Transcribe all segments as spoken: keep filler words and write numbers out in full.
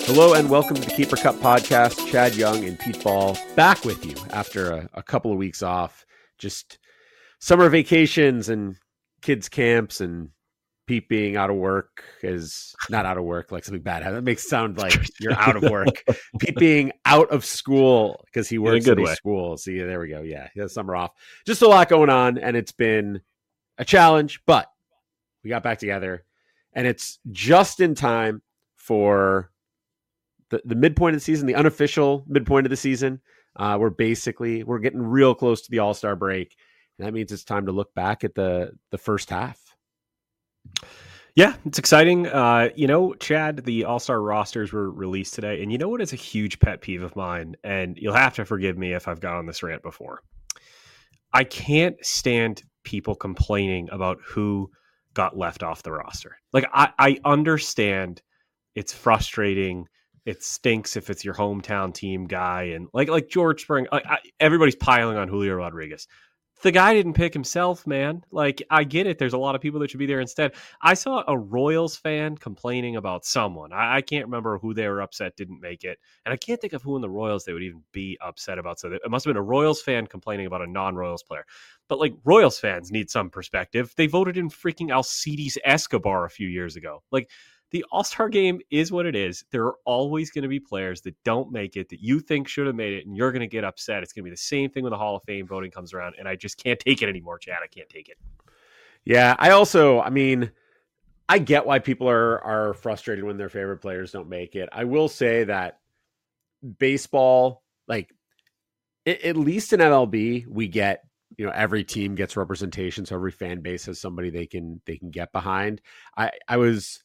Hello and welcome to the Keeper Cup podcast. Chad Young and Pete Ball back with you after a, a couple of weeks off. Just summer vacations and kids camps, and Pete being out of work is not out of work like something bad. That makes it sound like you're out of work. Pete being out of school because he works in a school. See, there we go. Yeah, he has summer off. Just a lot going on, and it's been a challenge, but we got back together, and it's just in time for the, the midpoint of the season, the unofficial midpoint of the season. Uh, we're basically, we're getting real close to the All-Star break. And that means it's time to look back at the, the first half. Yeah, it's exciting. Uh, you know, Chad, the All-Star rosters were released today. And you know what is a huge pet peeve of mine? And you'll have to forgive me if I've gone on this rant before. I can't stand people complaining about who got left off the roster. Like, I, I understand it's frustrating. It stinks if it's your hometown team guy, and like like George Springer, like I, everybody's piling on Julio Rodriguez. The guy didn't pick himself, man. Like, I get it. There's a lot of people that should be there instead. I saw a Royals fan complaining about someone. I, I can't remember who they were upset didn't make it, and I can't think of who in the Royals they would even be upset about. So it must have been a Royals fan complaining about a non-Royals player. But like, Royals fans need some perspective. They voted in freaking Alcides Escobar a few years ago. Like, the All-Star game is what it is. There are always going to be players that don't make it that you think should have made it, and you're going to get upset. It's going to be the same thing when the Hall of Fame voting comes around, and I just can't take it anymore, Chad. I can't take it. Yeah, I also, I mean, I get why people are are frustrated when their favorite players don't make it. I will say that baseball, like, it, at least in M L B, we get, you know, every team gets representation, so every fan base has somebody they can they can get behind. I I was.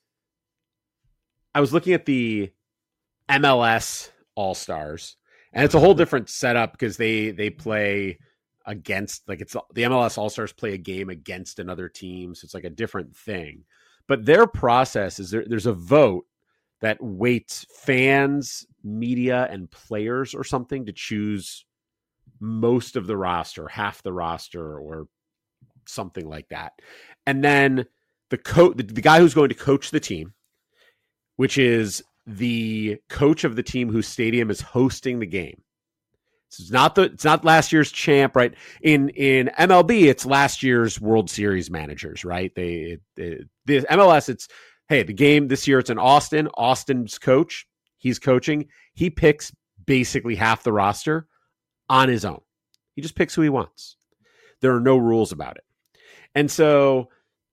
I was looking at the M L S All-Stars, and it's a whole different setup because they they play against, like, it's the M L S All-Stars play a game against another team, so it's like a different thing. But their process is there, there's a vote that weights fans, media, and players or something to choose most of the roster, half the roster, or something like that. And then the co- the, the guy who's going to coach the team, which is the coach of the team whose stadium is hosting the game. So it's not the it's not last year's champ, right? In in M L B, it's last year's World Series managers, right? They, they the M L S, it's hey, the game this year it's in Austin. Austin's coach, he's coaching. He picks basically half the roster on his own. He just picks who he wants. There are no rules about it, and so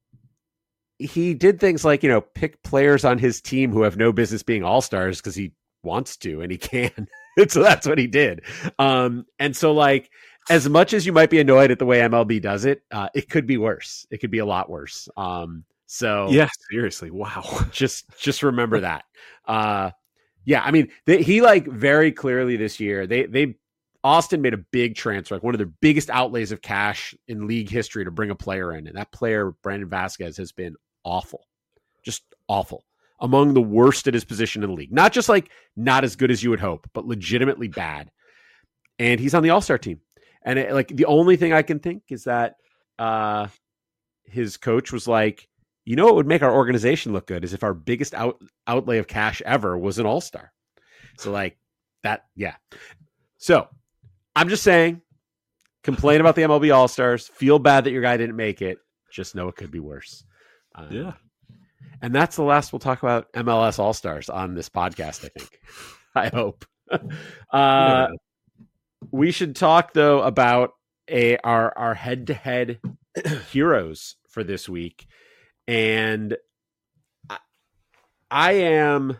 he did things like, you know, pick players on his team who have no business being all-stars because he wants to and he can. And so that's what he did. Um, and so, like, as much as you might be annoyed at the way M L B does it, uh, it could be worse. It could be a lot worse. Um, so yeah, seriously. Wow. Just, just remember that. Uh, yeah. I mean, they, he like very clearly this year, they, they, Austin made a big transfer, like one of their biggest outlays of cash in league history to bring a player in. And that player, Brandon Vasquez, has been awful, just awful, among the worst at his position in the league. Not just like not as good as you would hope, but legitimately bad. And he's on the All-Star team. And it, like, the only thing I can think is that uh, his coach was like, you know, what would make our organization look good is if our biggest out, outlay of cash ever was an All-Star. So like that. Yeah. So I'm just saying, complain about the M L B All-Stars, feel bad that your guy didn't make it. Just know it could be worse. Um, yeah. And that's the last we'll talk about M L S All-Stars on this podcast, I think. I hope. uh, we should talk, though, about a our, our head-to-head heroes for this week. And I, I am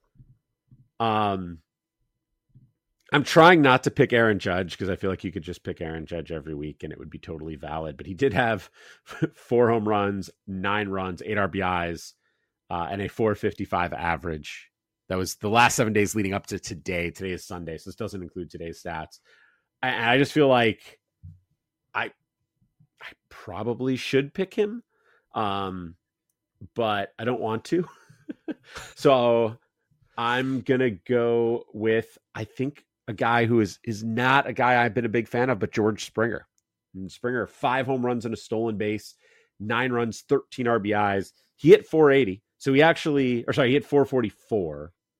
um I'm trying not to pick Aaron Judge because I feel like you could just pick Aaron Judge every week and it would be totally valid. But he did have four home runs, nine runs, eight R B Is, uh, and a four fifty-five average. That was the last seven days leading up to today. Today is Sunday, so this doesn't include today's stats. And I just feel like I I probably should pick him, um, but I don't want to. So I'm going to go with, I think, a guy who is is not a guy I've been a big fan of, but George Springer. And Springer, five home runs and a stolen base, nine runs, thirteen R B Is. He hit four eighty. So he actually, or sorry, he hit four forty-four.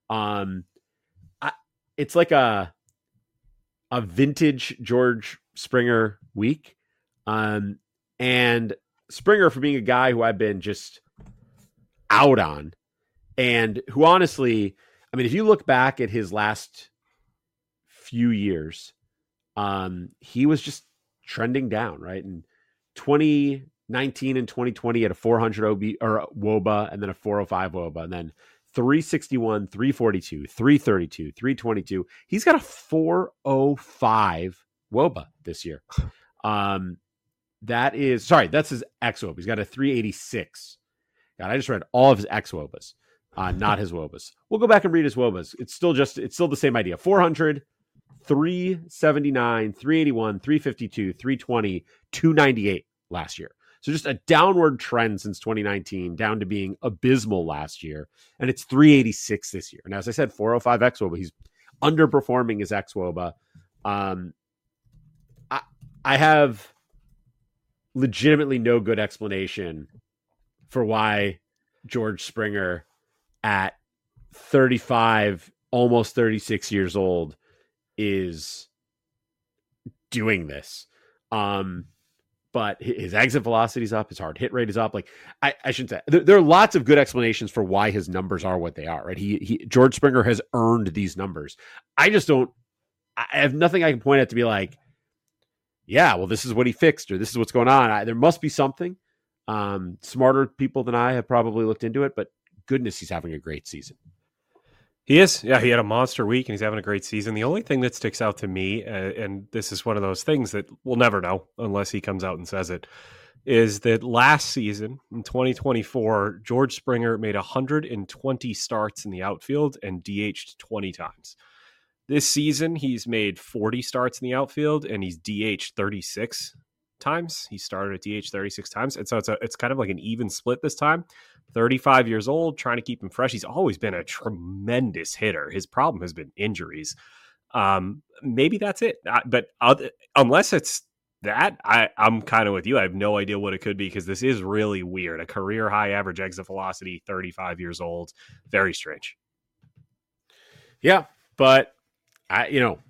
Um, I, it's like a a vintage George Springer week, um, and Springer for being a guy who I've been just out on, and who honestly, I mean, if you look back at his last few years, um, he was just trending down, right? And twenty nineteen and twenty twenty at a four hundred O B or W O B A, and then a four oh five W O B A, and then three sixty-one, three forty-two, three thirty-two, three twenty-two. He's got a four oh five W O B A this year. Um, that is, sorry, that's his X W O B A. He's got a three eighty-six. God, I just read all of his X W O B As, uh, not his W O B As. We'll go back and read his W O B As. It's still just, it's still the same idea. four hundred, three seventy-nine, three eighty-one, three fifty-two, three twenty, two ninety-eight last year. So just a downward trend since twenty nineteen, down to being abysmal last year. And it's three eighty-six this year. And as I said, four oh five X W O B A. He's underperforming his X W O B A. Um, I, I have legitimately no good explanation for why George Springer at thirty-five, almost thirty-six years old is doing this. Um, but his exit velocity is up. His hard hit rate is up. Like I, I shouldn't say there, there are lots of good explanations for why his numbers are what they are, right? He, he, George Springer has earned these numbers. I just don't, I have nothing I can point at to be like, yeah, well, this is what he fixed, or this is what's going on. I, there must be something. Um, smarter people than I have probably looked into it, but goodness, he's having a great season. He is. Yeah, he had a monster week and he's having a great season. The only thing that sticks out to me, uh, and this is one of those things that we'll never know unless he comes out and says it, is that last season in twenty twenty-four, George Springer made one hundred twenty starts in the outfield and D H'd twenty times. This season, he's made forty starts in the outfield and he's D H'd thirty-six times. He started at D H thirty-six times. And so it's a, it's kind of like an even split this time. thirty-five years old, trying to keep him fresh. He's always been a tremendous hitter. His problem has been injuries. Um, maybe that's it. But other, unless it's that, I, I'm kind of with you. I have no idea what it could be because this is really weird. A career high average exit velocity, thirty-five years old. Very strange. Yeah, but I, you know,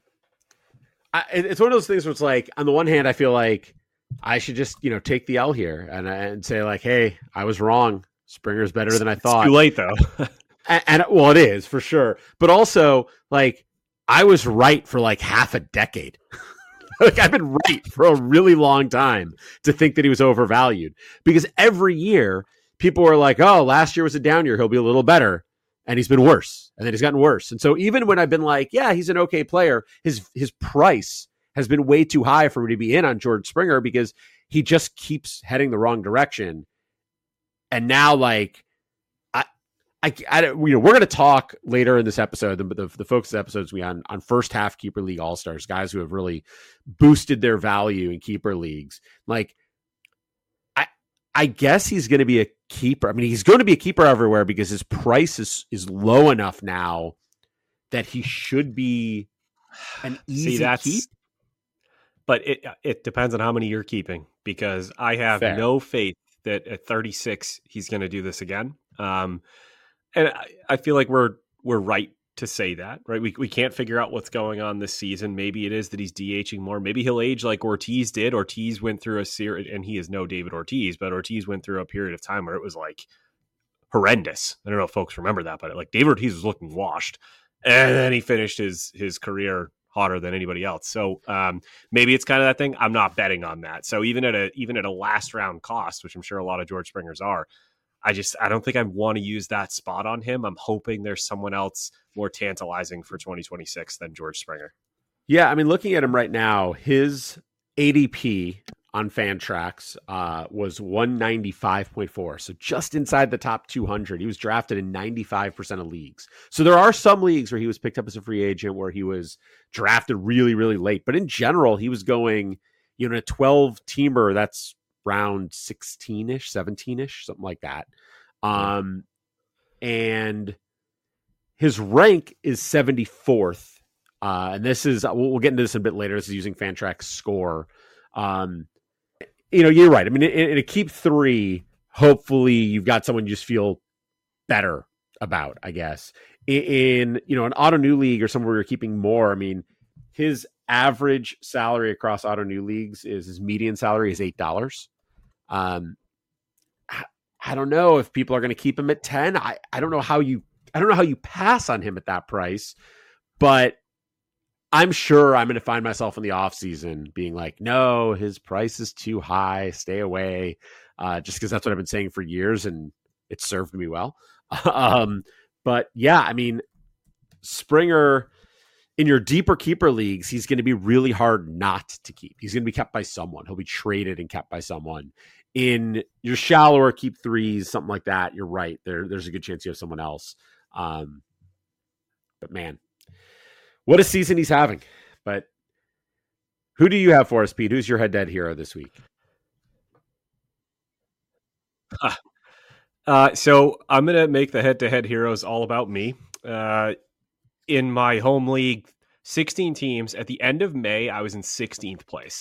I, it's one of those things where it's like, on the one hand, I feel like I should just, you know, take the L here and, and say like, hey, I was wrong. Springer's better than I thought. It's too late though. and, and well, it is for sure. But also like I was right for like half a decade. Like I've been right for a really long time to think that he was overvalued because every year people were like, oh, last year was a down year. He'll be a little better. And he's been worse. And then he's gotten worse. And so even when I've been like, yeah, he's an okay player, his, his price has been way too high for me to be in on George Springer because he just keeps heading the wrong direction. And now, like, I, I, I you know, we're going to talk later in this episode. The, the, the focus episodes we on on first half Keeper League All Stars, guys who have really boosted their value in keeper leagues. Like, I, I guess he's going to be a keeper. I mean, he's going to be a keeper everywhere because his price is is low enough now that he should be an easy See, that's, keep. But it it depends on how many you're keeping because I have Fair. no faith that at thirty-six he's going to do this again. Um, and I, I feel like we're we're right to say that, right? We we can't figure out what's going on this season. Maybe it is that he's DHing more. Maybe he'll age like Ortiz did. Ortiz went through a series, and he is no David Ortiz, but Ortiz went through a period of time where it was like horrendous. I don't know if folks remember that, but like David Ortiz was looking washed, and then he finished his his career hotter than anybody else. So um, maybe it's kind of that thing. I'm not betting on that. So even at a even at a last round cost, which I'm sure a lot of George Springers are, I just I don't think I want to use that spot on him. I'm hoping there's someone else more tantalizing for twenty twenty-six than George Springer. Yeah, I mean, looking at him right now, his A D P on Fantrax uh, was one ninety-five point four, so just inside the top two hundred. He was drafted in ninety-five percent of leagues. So there are some leagues where he was picked up as a free agent where he was drafted really, really late. But in general, he was going, you know, a twelve-teamer, that's round sixteen-ish, seventeen-ish, something like that. Um, and his rank is seventy-fourth. Uh, and this is, we'll, we'll get into this a bit later. This is using Fantrax score. Um, you know, you're right. I mean, in, in a keep three, hopefully you've got someone you just feel better about, I guess. in, in you know an auto new league or somewhere where you're keeping more. I mean, his average salary across auto new leagues is his median salary is eight dollars. Um, I, I don't know if people are going to keep him at ten. I, I don't know how you I don't know how you pass on him at that price, but I'm sure I'm going to find myself in the off season being like, no, his price is too high. Stay away. Uh, just because that's what I've been saying for years and it served me well. um, but yeah, I mean, Springer in your deeper keeper leagues, he's going to be really hard not to keep. He's going to be kept by someone. He'll be traded and kept by someone. In your shallower keep threes, something like that, you're right. There, there's a good chance you have someone else. Um, but man, what a season he's having. But who do you have for us, Pete? Who's your head-to-head hero this week? Uh, so I'm going to make the head-to-head heroes all about me. Uh, in my home league, sixteen teams, at the end of May, I was in sixteenth place.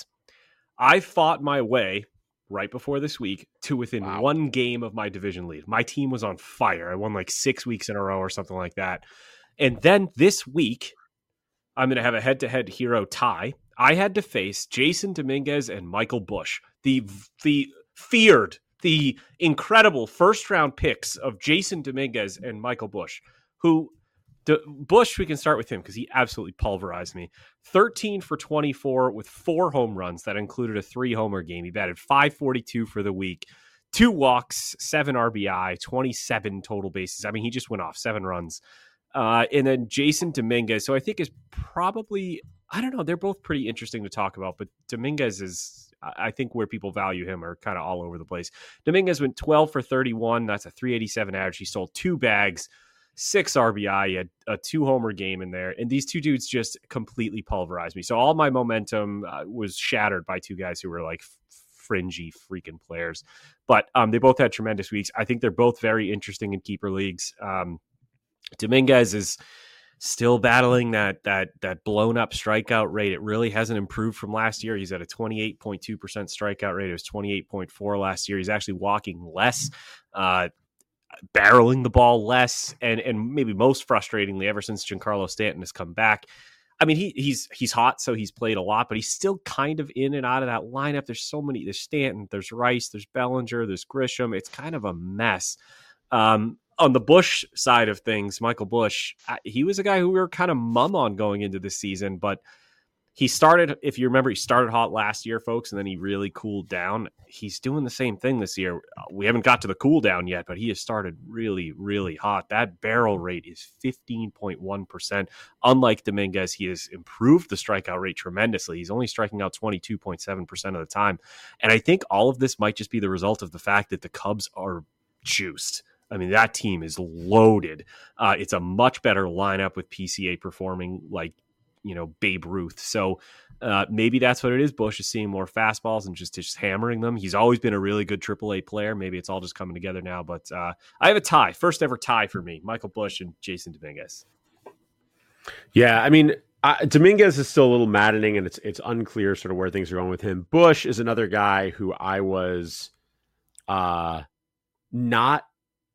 I fought my way right before this week to within wow. one game of my division lead. My team was on fire. I won like six weeks in a row or something like that. And then this week, I'm going to have a head-to-head hero tie. I had to face Jason Dominguez and Michael Busch, the the feared, the incredible first-round picks of Jason Dominguez and Michael Busch, who D- Busch, we can start with him because he absolutely pulverized me. thirteen for twenty-four with four home runs. That included a three-homer game. He batted five forty-two for the week, two walks, seven R B I, twenty-seven total bases. I mean, he just went off seven runs. Uh, and then Jason Dominguez, so I think is probably, I don't know, they're both pretty interesting to talk about, but Dominguez is, I think where people value him are kind of all over the place. Dominguez went twelve for thirty-one. That's a three eighty-seven average. He sold two bags, six R B I, he had a two-homer game in there, and these two dudes just completely pulverized me. So all my momentum uh, was shattered by two guys who were like f- fringy freaking players. But um, they both had tremendous weeks. I think they're both very interesting in keeper leagues. Um, Dominguez is still battling that that that blown up strikeout rate. It really hasn't improved from last year. He's at a twenty-eight point two percent strikeout rate. It was twenty-eight point four last year. He's actually walking less, uh, barreling the ball less, and and maybe most frustratingly, ever since Giancarlo Stanton has come back. I mean, he he's he's hot, so he's played a lot, but he's still kind of in and out of that lineup. There's so many. There's Stanton, there's Rice, there's Bellinger, there's Grisham. It's kind of a mess. Um, on the Busch side of things, Michael Busch, he was a guy who we were kind of mum on going into this season, but he started, if you remember, he started hot last year, folks, and then he really cooled down. He's doing the same thing this year. We haven't got to the cool down yet, but he has started really, really hot. That barrel rate is fifteen point one percent. Unlike Dominguez, he has improved the strikeout rate tremendously. He's only striking out twenty-two point seven percent of the time. And I think all of this might just be the result of the fact that the Cubs are juiced. I mean, that team is loaded. Uh, it's a much better lineup with P C A performing like, you know, Babe Ruth. So uh, maybe that's what it is. Busch is seeing more fastballs and just, just hammering them. He's always been a really good triple A player. Maybe it's all just coming together now. But uh, I have a tie. First ever tie for me. Michael Busch and Jason Dominguez. Yeah, I mean, uh, Dominguez is still a little maddening, and it's it's unclear sort of where things are going with him. Busch is another guy who I was uh, not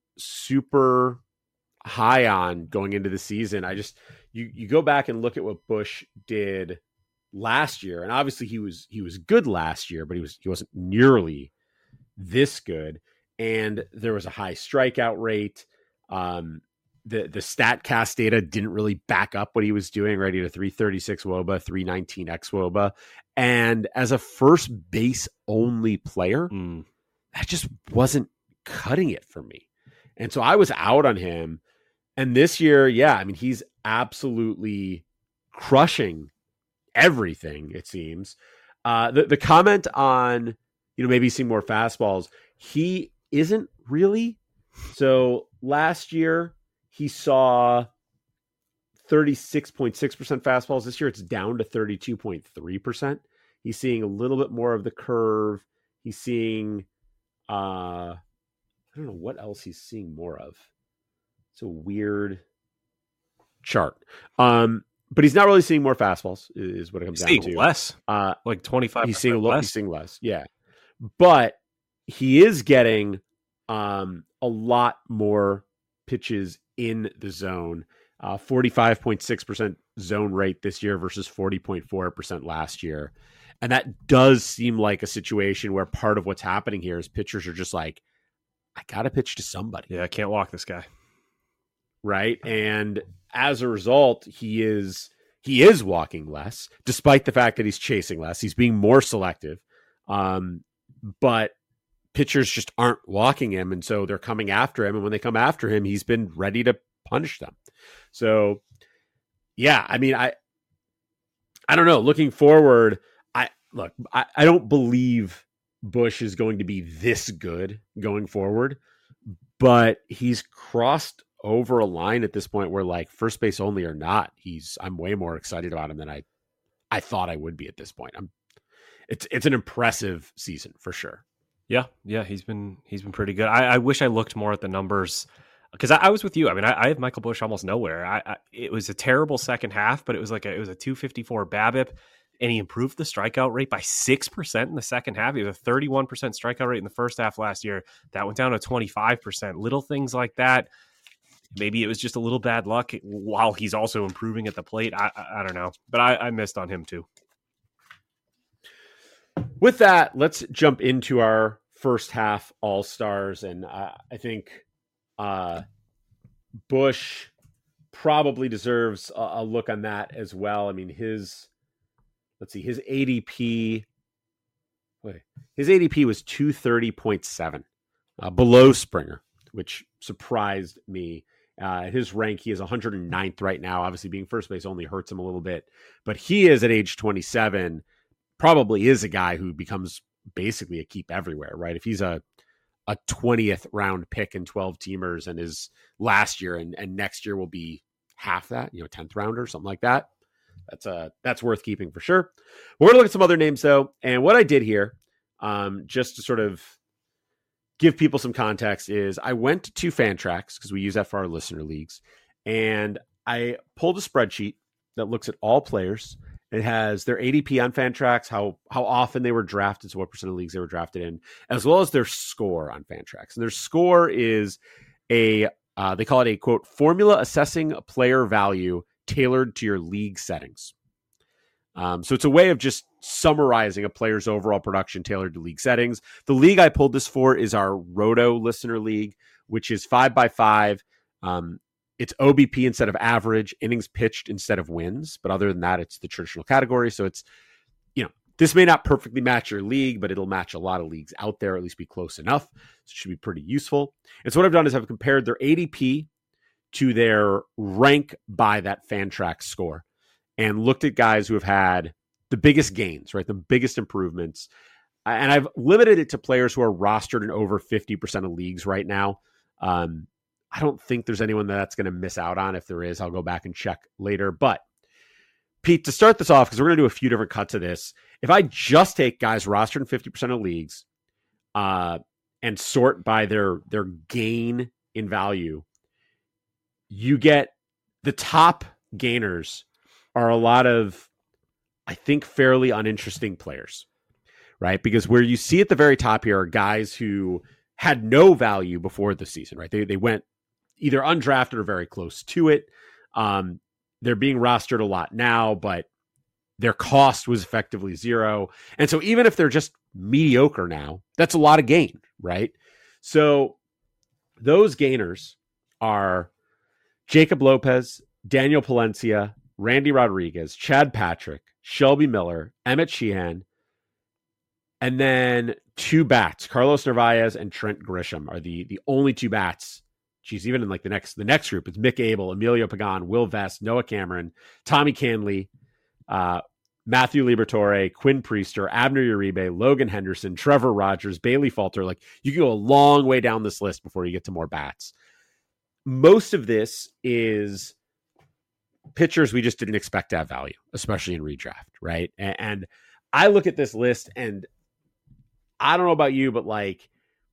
super high on going into the season. I just you you go back and look at what Busch did last year, and obviously he was he was good last year, but he was he wasn't nearly this good. And there was a high strikeout rate. Um, the the StatCast data didn't really back up what he was doing. Right, he had a three thirty-six W O B A, three nineteen X W O B A, and as a first base only player, mm. that just wasn't cutting it for me. And so I was out on him. And this year, yeah, I mean, he's absolutely crushing everything, it seems. Uh, the, the comment on, you know, maybe seeing more fastballs, he isn't really. So last year, he saw thirty-six point six percent fastballs. This year, it's down to thirty-two point three percent. He's seeing a little bit more of the curve. He's seeing... Uh, I don't know what else he's seeing more of. It's a weird chart. Um, but he's not really seeing more fastballs, is what it comes he's down seeing to. Less. Uh, like twenty-five percent he's seeing a less. He's seeing less, yeah. But he is getting um, a lot more pitches in the zone. Uh, forty-five point six percent zone rate this year versus forty point four percent last year. And that does seem like a situation where part of what's happening here is pitchers are just like, I got to pitch to somebody. Yeah, I can't walk this guy. Right. And as a result, he is he is walking less, despite the fact that he's chasing less. He's being more selective. Um, but pitchers just aren't walking him. And so they're coming after him. And when they come after him, he's been ready to punish them. So, yeah, I mean, I I don't know. Looking forward, I look, I, I don't believe Busch is going to be this good going forward, but he's crossed over a line at this point where, like, first base only or not, he's I'm way more excited about him than I I thought I would be at this point. I'm it's it's an impressive season for sure. Yeah, yeah, he's been he's been pretty good. I, I wish I looked more at the numbers because I, I was with you. I mean, I, I have Michael Busch almost nowhere. I, I it was a terrible second half, but it was like a, it was a two fifty-four BABIP, and he improved the strikeout rate by six percent in the second half. He was a thirty-one percent strikeout rate in the first half last year. That went down to twenty-five percent. Little things like that. Maybe it was just a little bad luck while he's also improving at the plate. I I, I don't know, but I, I missed on him too. With that, let's jump into our first half All-Stars. And uh, I think uh, Busch probably deserves a, a look on that as well. I mean, his, let's see, his A D P, wait, his A D P was two thirty point seven, uh, below Springer, which surprised me. Uh, his rank, he is one hundred ninth right now. Obviously, being first base only hurts him a little bit, but he is at age twenty-seven, probably is a guy who becomes basically a keep everywhere, right? If he's a a twentieth round pick in twelve teamers and his last year and, and next year will be half that, you know, tenth rounder, something like that. That's a, that's worth keeping for sure. We're going to look at some other names though. And what I did here, um, just to sort of give people some context, is I went to Fantrax because we use that for our listener leagues. And I pulled a spreadsheet that looks at all players. It has their A D P on Fantrax, how how often they were drafted, so what percent of leagues they were drafted in, as well as their score on Fantrax. And their score is a, uh, they call it a, quote, formula assessing player value tailored to your league settings. Um, so it's a way of just summarizing a player's overall production tailored to league settings. The league I pulled this for is our Roto Listener League, which is five by five. Um, It's O B P instead of average, innings pitched instead of wins. But other than that, it's the traditional category. So it's, you know, this may not perfectly match your league, but it'll match a lot of leagues out there, at least be close enough. So it should be pretty useful. And so what I've done is I've compared their A D P to their rank by that Fantrax score and looked at guys who have had the biggest gains, right? The biggest improvements. And I've limited it to players who are rostered in over fifty percent of leagues right now. Um, I don't think there's anyone that's going to miss out on. If there is, I'll go back and check later. But Pete, to start this off, because we're going to do a few different cuts of this, if I just take guys rostered in fifty percent of leagues uh, and sort by their, their gain in value, you get the top gainers are a lot of, I think, fairly uninteresting players, right? Because where you see at the very top here are guys who had no value before the season, right? They they went either undrafted or very close to it. Um, they're being rostered a lot now, but their cost was effectively zero. And so even if they're just mediocre now, that's a lot of gain, right? So those gainers are Jacob Lopez, Daniel Palencia, Randy Rodriguez, Chad Patrick, Shelby Miller, Emmett Sheehan, and then two bats, Carlos Narvaez and Trent Grisham are the, the only two bats. Geez, even in like the next the next group, it's Mick Abel, Emilio Pagan, Will Vest, Noah Cameron, Tommy Canley, uh, Matthew Liberatore, Quinn Priester, Abner Uribe, Logan Henderson, Trevor Rogers, Bailey Falter. Like, you can go a long way down this list before you get to more bats. Most of this is pitchers we just didn't expect to have value, especially in redraft, right? And, and I look at this list and I don't know about you, but like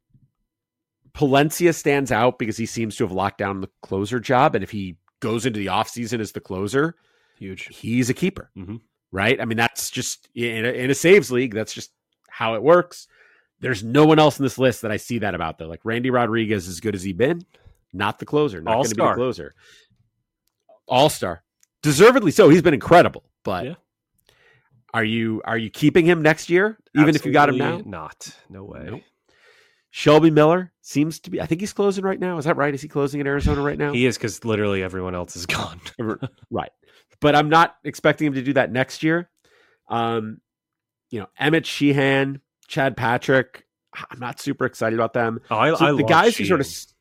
Palencia stands out because he seems to have locked down the closer job. And if he goes into the offseason as the closer, huge, he's a keeper, mm-hmm. right? I mean, that's just in a, in a saves league. That's just how it works. There's no one else in this list that I see that about though. Like Randy Rodriguez, as good as he been, not the closer, not going to be the closer. all-star. Deservedly so. He's been incredible, but Yeah. are you are you keeping him next year, even if you got him now? Absolutely not. No way. Nope. Shelby Miller seems to be, I think he's closing right now. Is that right? Is he closing in Arizona right now? He is, because literally everyone else is gone. Right. But I'm not expecting him to do that next year. Um, you know, Emmett Sheehan, Chad Patrick, I'm not super excited about them. Oh, I, So I the love guys Sheehan. who sort of,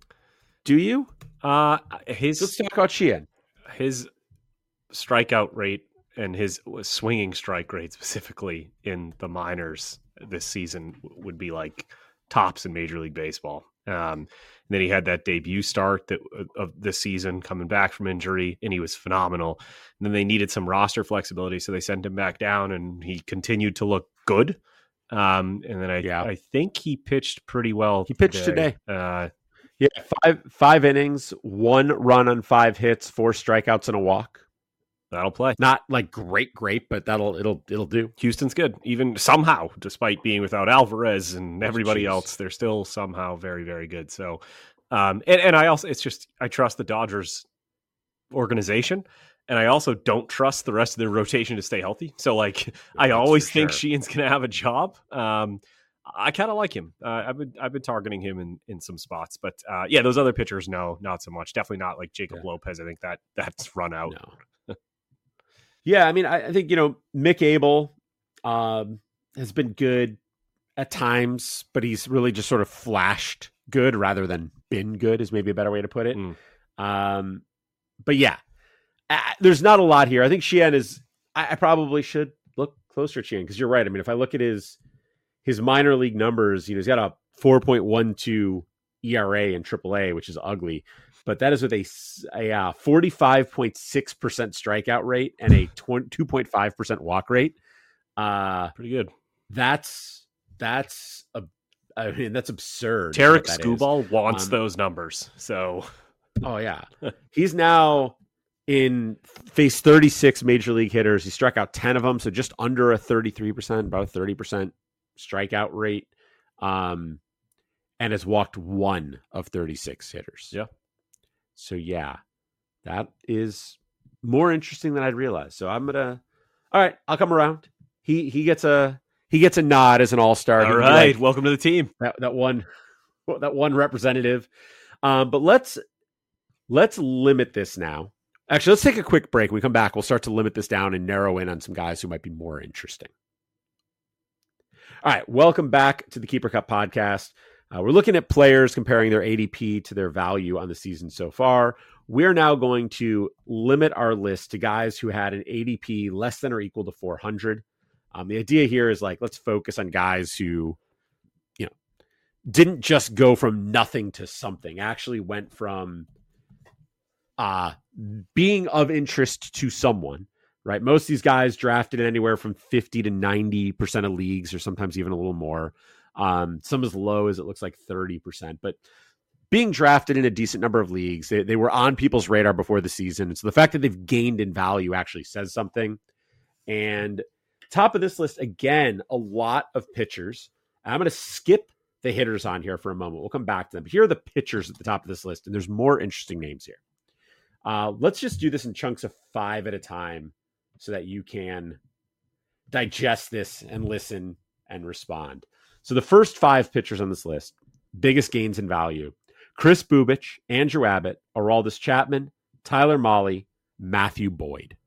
do you? Uh, his Let's talk about Sheehan. his strikeout rate and his swinging strike rate specifically in the minors this season would be like tops in Major League Baseball. Um, and then he had that debut start that of this season coming back from injury, and he was phenomenal. And then they needed some roster flexibility, so they sent him back down, and he continued to look good. Um, and then I, Yeah. I think he pitched pretty well. He pitched today. Uh, Yeah, five five innings, one run on five hits, four strikeouts and a walk. that'll play. Not like great, great, but that'll it'll it'll do. Houston's good, even somehow, despite being without Alvarez and everybody Jeez. else, they're still somehow very, very good. So, um, and, and I also, it's just, I trust the Dodgers organization, and I also don't trust the rest of their rotation to stay healthy. So, like, I That's always for think sure. Sheehan's going to have a job. Um, I kind of like him. Uh, I've been I've been targeting him in, in some spots, but uh, yeah, those other pitchers, no, not so much. Definitely not like Jacob Yeah. Lopez. I think that that's run out. No. Yeah, I mean, I, I think, you know, Mick Abel um, has been good at times, but he's really just sort of flashed good rather than been good is maybe a better way to put it. Mm. Um, but yeah, uh, there's not a lot here. I think Sheehan is, I, I probably should look closer at Sheehan because you're right. I mean, if I look at his his minor league numbers, you know, he's got a four point one two E R A in triple A, which is ugly. But that is with a, a uh, forty-five point six percent strikeout rate and a two point five percent walk rate. Uh, Pretty good. that's that's a, I mean, that's absurd. is Tarek what that is. Skubal wants Um, those numbers. So Oh yeah, he's now in faced thirty-six major league hitters. He struck out ten of them, so just under a thirty-three percent, about a thirty percent strikeout rate, um, and has walked one of thirty-six hitters. Yeah. So yeah, that is more interesting than I'd realized. So I'm gonna, all right, I'll come around. He he gets a he gets a nod as an all star. all right, welcome to the team. that that one that one representative. Um, but let's let's limit this now. Actually, let's take a quick break. When we come back, we'll start to limit this down and narrow in on some guys who might be more interesting. All right, welcome back to the Keeper Cup podcast. Uh, we're looking at players comparing their A D P to their value on the season so far. We're now going to limit our list to guys who had an A D P less than or equal to four hundred. Um, the idea here is like, let's focus on guys who, you know, didn't just go from nothing to something, actually went from uh, being of interest to someone, right? Most of these guys drafted in anywhere from fifty to ninety percent of leagues, or sometimes even a little more. Um, some as low as it looks like thirty percent, but being drafted in a decent number of leagues, they, they were on people's radar before the season. And so the fact that they've gained in value actually says something. And top of this list, again, a lot of pitchers. I'm going to skip the hitters on here for a moment. We'll come back to them. But here are the pitchers at the top of this list, and there's more interesting names here. Uh, let's just do this in chunks of five at a time so that you can digest this and listen and respond. So the first five pitchers on this list, biggest gains in value: Chris Bubich, Andrew Abbott, Aroldis Chapman, Tyler Mahle, Matthew Boyd.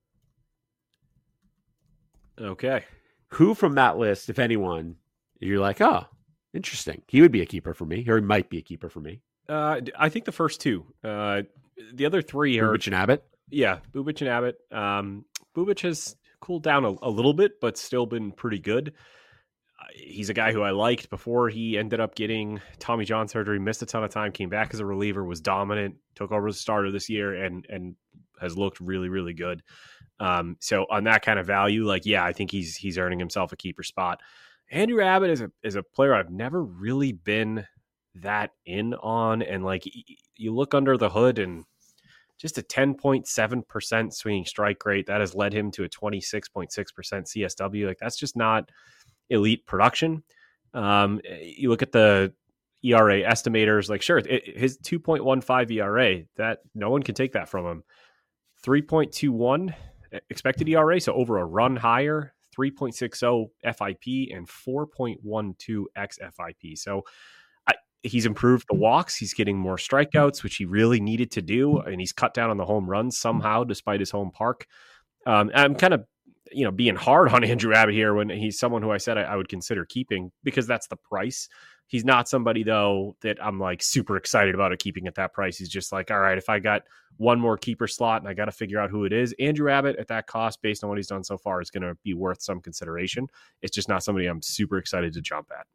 Okay. Who from that list, if anyone, you're like, oh, interesting, he would be a keeper for me, or he might be a keeper for me? Uh, I think the first two. Uh, the other three are Bubich and Abbott. Yeah, Bubich and Abbott. Um, Bubich has cooled down a, a little bit, but still been pretty good. Uh, he's a guy who I liked before he ended up getting Tommy John surgery, missed a ton of time, came back as a reliever, was dominant, took over as a starter this year, and and has looked really, really good. Um, so on that kind of value, like, yeah, I think he's he's earning himself a keeper spot. Andrew Abbott is a is a player I've never really been that in on, and like you look under the hood and just a ten point seven percent swinging strike rate that has led him to a twenty-six point six percent C S W. Like, that's just not elite production. Um, you look at the E R A estimators, like, sure, it, his two point one five E R A, that no one can take that from him. three point two one expected E R A, so over a run higher, three point six oh F I P, and four point one two X F I P. So I, he's improved the walks. He's getting more strikeouts, which he really needed to do, and he's cut down on the home runs somehow, despite his home park. Um, I'm kind of, you know, being hard on Andrew Abbott here when he's someone who I said I, I would consider keeping because that's the price. He's not somebody, though, that I'm like super excited about it keeping at that price. He's just like, all right, if I got one more keeper slot and I got to figure out who it is, Andrew Abbott at that cost, based on what he's done so far, is going to be worth some consideration. It's just not somebody I'm super excited to jump at.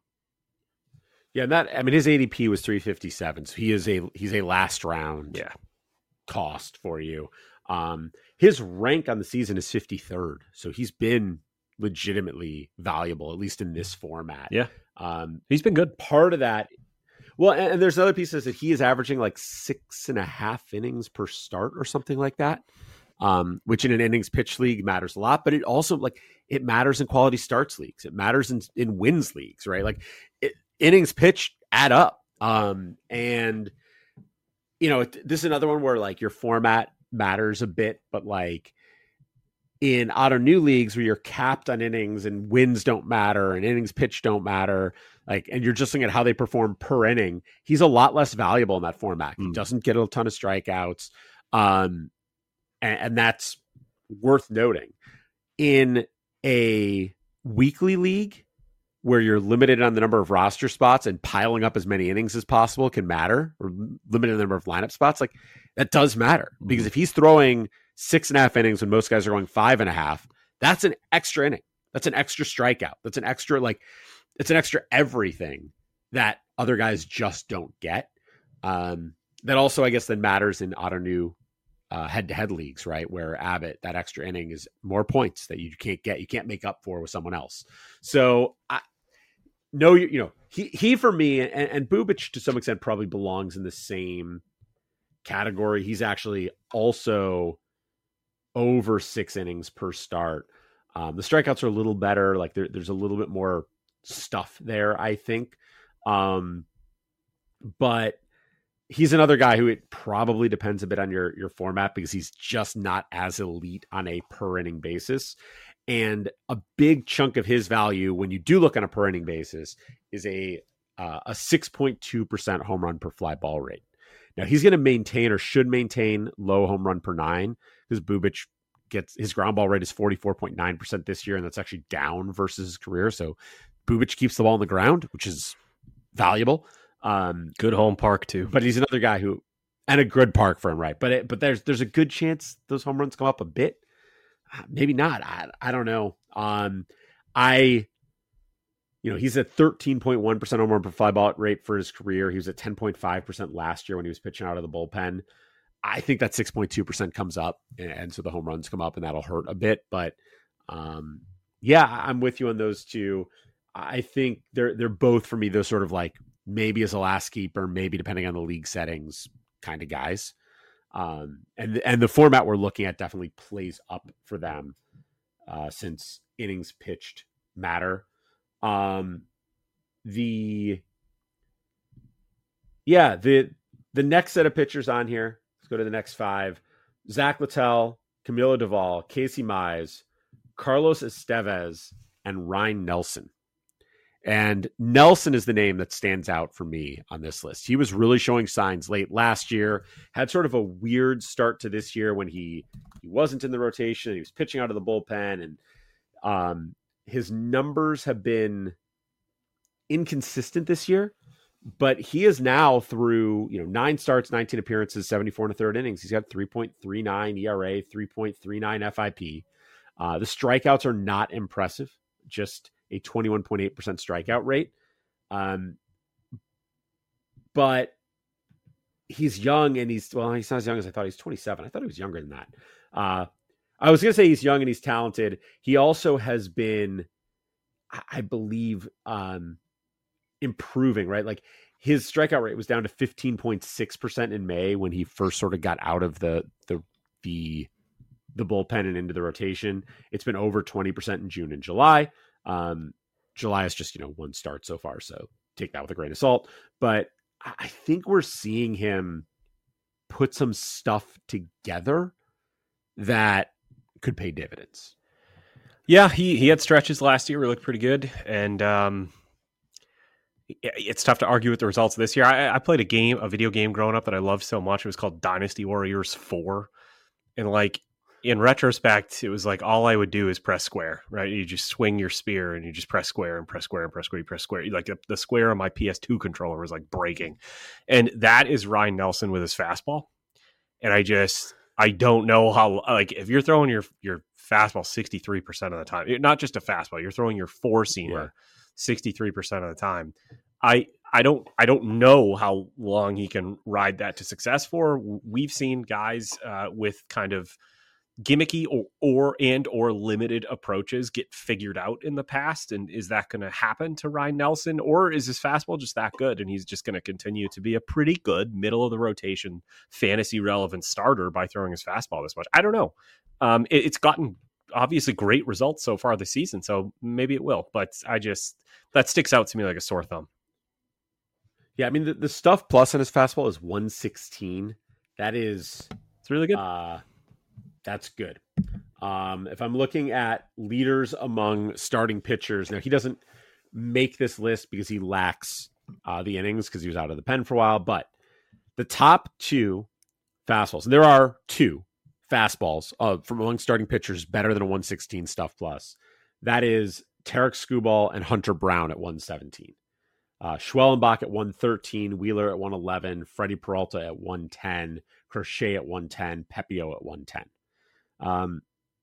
Yeah, that I mean, his A D P was three fifty-seven, so he is a he's a last round yeah. cost for you. Um, his rank on the season is fifty-third, so he's been legitimately valuable, at least in this format. Yeah. Um, he's been good. Part of that, well, and, and there's other pieces that he is averaging like six and a half innings per start or something like that, um, which in an innings pitch league matters a lot, but it also like it matters in quality starts leagues. It matters in, in wins leagues, right? Like it, innings pitched add up. Um, and you know, this is another one where like your format matters a bit, but like, in auto new leagues where you're capped on innings and wins don't matter and innings pitch don't matter, like, and you're just looking at how they perform per inning, he's a lot less valuable in that format. Mm. He doesn't get a ton of strikeouts. Um, and, and that's worth noting. In a weekly league where you're limited on the number of roster spots and piling up as many innings as possible can matter, or limited on the number of lineup spots, like that does matter. Mm. Because if he's throwing six and a half innings when most guys are going five and a half, that's an extra inning. That's an extra strikeout. That's an extra, like, it's an extra everything that other guys just don't get. Um, that also, I guess, then matters in auto new uh, head-to-head leagues, right? Where Abbott, that extra inning is more points that you can't get, you can't make up for with someone else. So I know, you, you know, he, he for me, and, and Bubic to some extent probably belongs in the same category. He's actually also over six innings per start. Um, the strikeouts are a little better. Like there, there's a little bit more stuff there, I think. Um, but he's another guy who it probably depends a bit on your, your format because he's just not as elite on a per inning basis. And a big chunk of his value when you do look on a per inning basis is a, uh, a six point two percent home run per fly ball rate. Now he's going to maintain or should maintain low home run per nine because Bubic gets his ground ball rate is forty-four point nine percent this year. And that's actually down versus his career. So Bubic keeps the ball on the ground, which is valuable. Um, good home park too, but he's another guy who, and a good park for him. Right. But, it, but there's, there's a good chance those home runs come up a bit. Maybe not. I, I don't know. Um, I, You know, he's at thirteen point one percent home run per fly ball rate for his career. He was at ten point five percent last year when he was pitching out of the bullpen. I think that six point two percent comes up, and, and so the home runs come up, and that'll hurt a bit. But um, yeah, I'm with you on those two. I think they're they're both for me those sort of like maybe as a last keeper, maybe depending on the league settings kind of guys. Um, and and the format we're looking at definitely plays up for them uh, since innings pitched matter. Um, the, yeah, the, the next set of pitchers on here, let's go to the next five: Zach Littell, Camilo Doval, Casey Mize, Carlos Estevez, and Ryan Nelson. And Nelson is the name that stands out for me on this list. He was really showing signs late last year, had sort of a weird start to this year when he, he wasn't in the rotation. He was pitching out of the bullpen, and, um, his numbers have been inconsistent this year, but he is now through, you know, nine starts, nineteen appearances, seventy-four and a third innings. He's got three point three nine E R A, three point three nine F I P. Uh, the strikeouts are not impressive, just a twenty-one point eight percent strikeout rate. Um, but he's young and he's, well, he's not as young as I thought. He's twenty-seven. I thought he was younger than that. Uh, I was going to say he's young and he's talented. He also has been, I believe, um, improving, right? Like his strikeout rate was down to fifteen point six percent in May when he first sort of got out of the, the, the, the bullpen and into the rotation. It's been over twenty percent in June and July. Um, July is just, you know, one start so far, so take that with a grain of salt. But I think we're seeing him put some stuff together that could pay dividends. Yeah, he he had stretches last year where he looked pretty good, and um, it's tough to argue with the results this year. I, I played a game, a video game growing up that I loved so much. It was called Dynasty Warriors four, and like in retrospect, it was like all I would do is press square, right? You just swing your spear and you just press square and press square and press square, you press square. Like the, the square on my P S two controller was like breaking, and that is Ryan Nelson with his fastball. And I just I don't know how, like, if you're throwing your your fastball sixty-three percent of the time, not just a fastball, you're throwing your four seamer yeah. sixty-three percent of the time. I I don't I don't know how long he can ride that to success for. We've seen guys uh, with kind of gimmicky or, or and or limited approaches get figured out in the past. And is that going to happen to Ryan Nelson, or is his fastball just that good and he's just going to continue to be a pretty good middle of the rotation fantasy relevant starter by throwing his fastball this much? I don't know. Um, it, it's gotten obviously great results so far this season, so maybe it will, but I just, that sticks out to me like a sore thumb. Yeah. I mean, the, the stuff plus on his fastball is one sixteen. That is, it's really good. Uh, That's good. Um, if I'm looking at leaders among starting pitchers, now he doesn't make this list because he lacks uh, the innings because he was out of the pen for a while, but the top two fastballs, and there are two fastballs uh, from among starting pitchers better than a one sixteen stuff plus. That is Tarek Skubal and Hunter Brown at one seventeen. Uh, Schwellenbach at one thirteen, Wheeler at one eleven, Freddie Peralta at one ten, Crochet at one ten, Pepio at one ten. Um,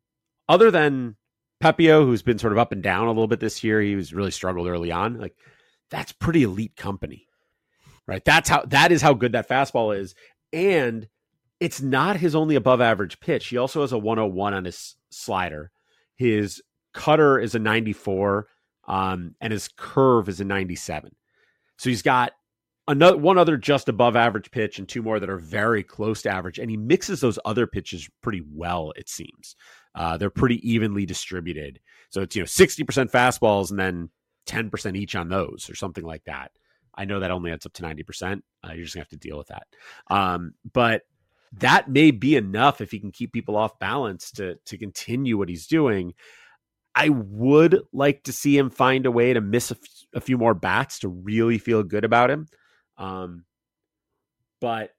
other than Pepio, who's been sort of up and down a little bit this year, he was really struggled early on. Like, that's pretty elite company, right? That's how, that is how good that fastball is. And it's not his only above average pitch. He also has a one oh one on his slider. His cutter is a ninety-four, um, and his curve is a ninety-seven. So he's got another one other just above average pitch and two more that are very close to average. And he mixes those other pitches pretty well, it seems. Uh, they're pretty evenly distributed. So it's, you know, sixty percent fastballs and then ten percent each on those or something like that. I know that only adds up to ninety percent. Uh, you're just gonna have to deal with that. Um, but that may be enough if he can keep people off balance to, to continue what he's doing. I would like to see him find a way to miss a, f- a few more bats to really feel good about him. Um, but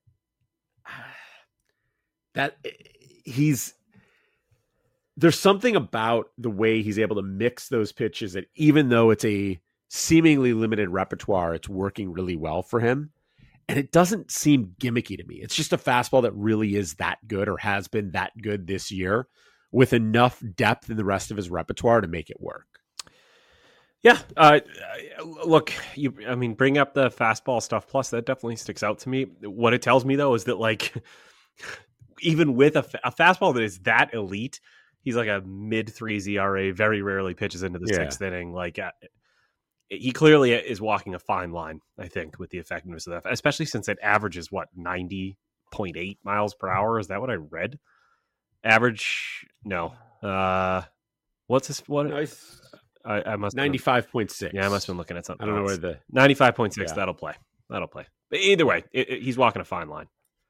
that he's, there's something about the way he's able to mix those pitches that even though it's a seemingly limited repertoire, it's working really well for him. And it doesn't seem gimmicky to me. It's just a fastball that really is that good or has been that good this year with enough depth in the rest of his repertoire to make it work. Yeah. Uh, look, you, I mean, bring up the fastball stuff. Plus that definitely sticks out to me. What it tells me though, is that like, even with a, a fastball that is that elite, he's like a mid threes E R A, very rarely pitches into the yeah. sixth inning. Like uh, he clearly is walking a fine line, I think, with the effectiveness of that, especially since it averages what, ninety point eight miles per hour. Is that what I read? Average? No. Uh, what's this? What? No, I, I must ninety-five point six. Yeah, I must have been looking at something. I don't else. know where the ninety-five point six. Yeah. That'll play. That'll play. But either way, it, it, he's walking a fine line.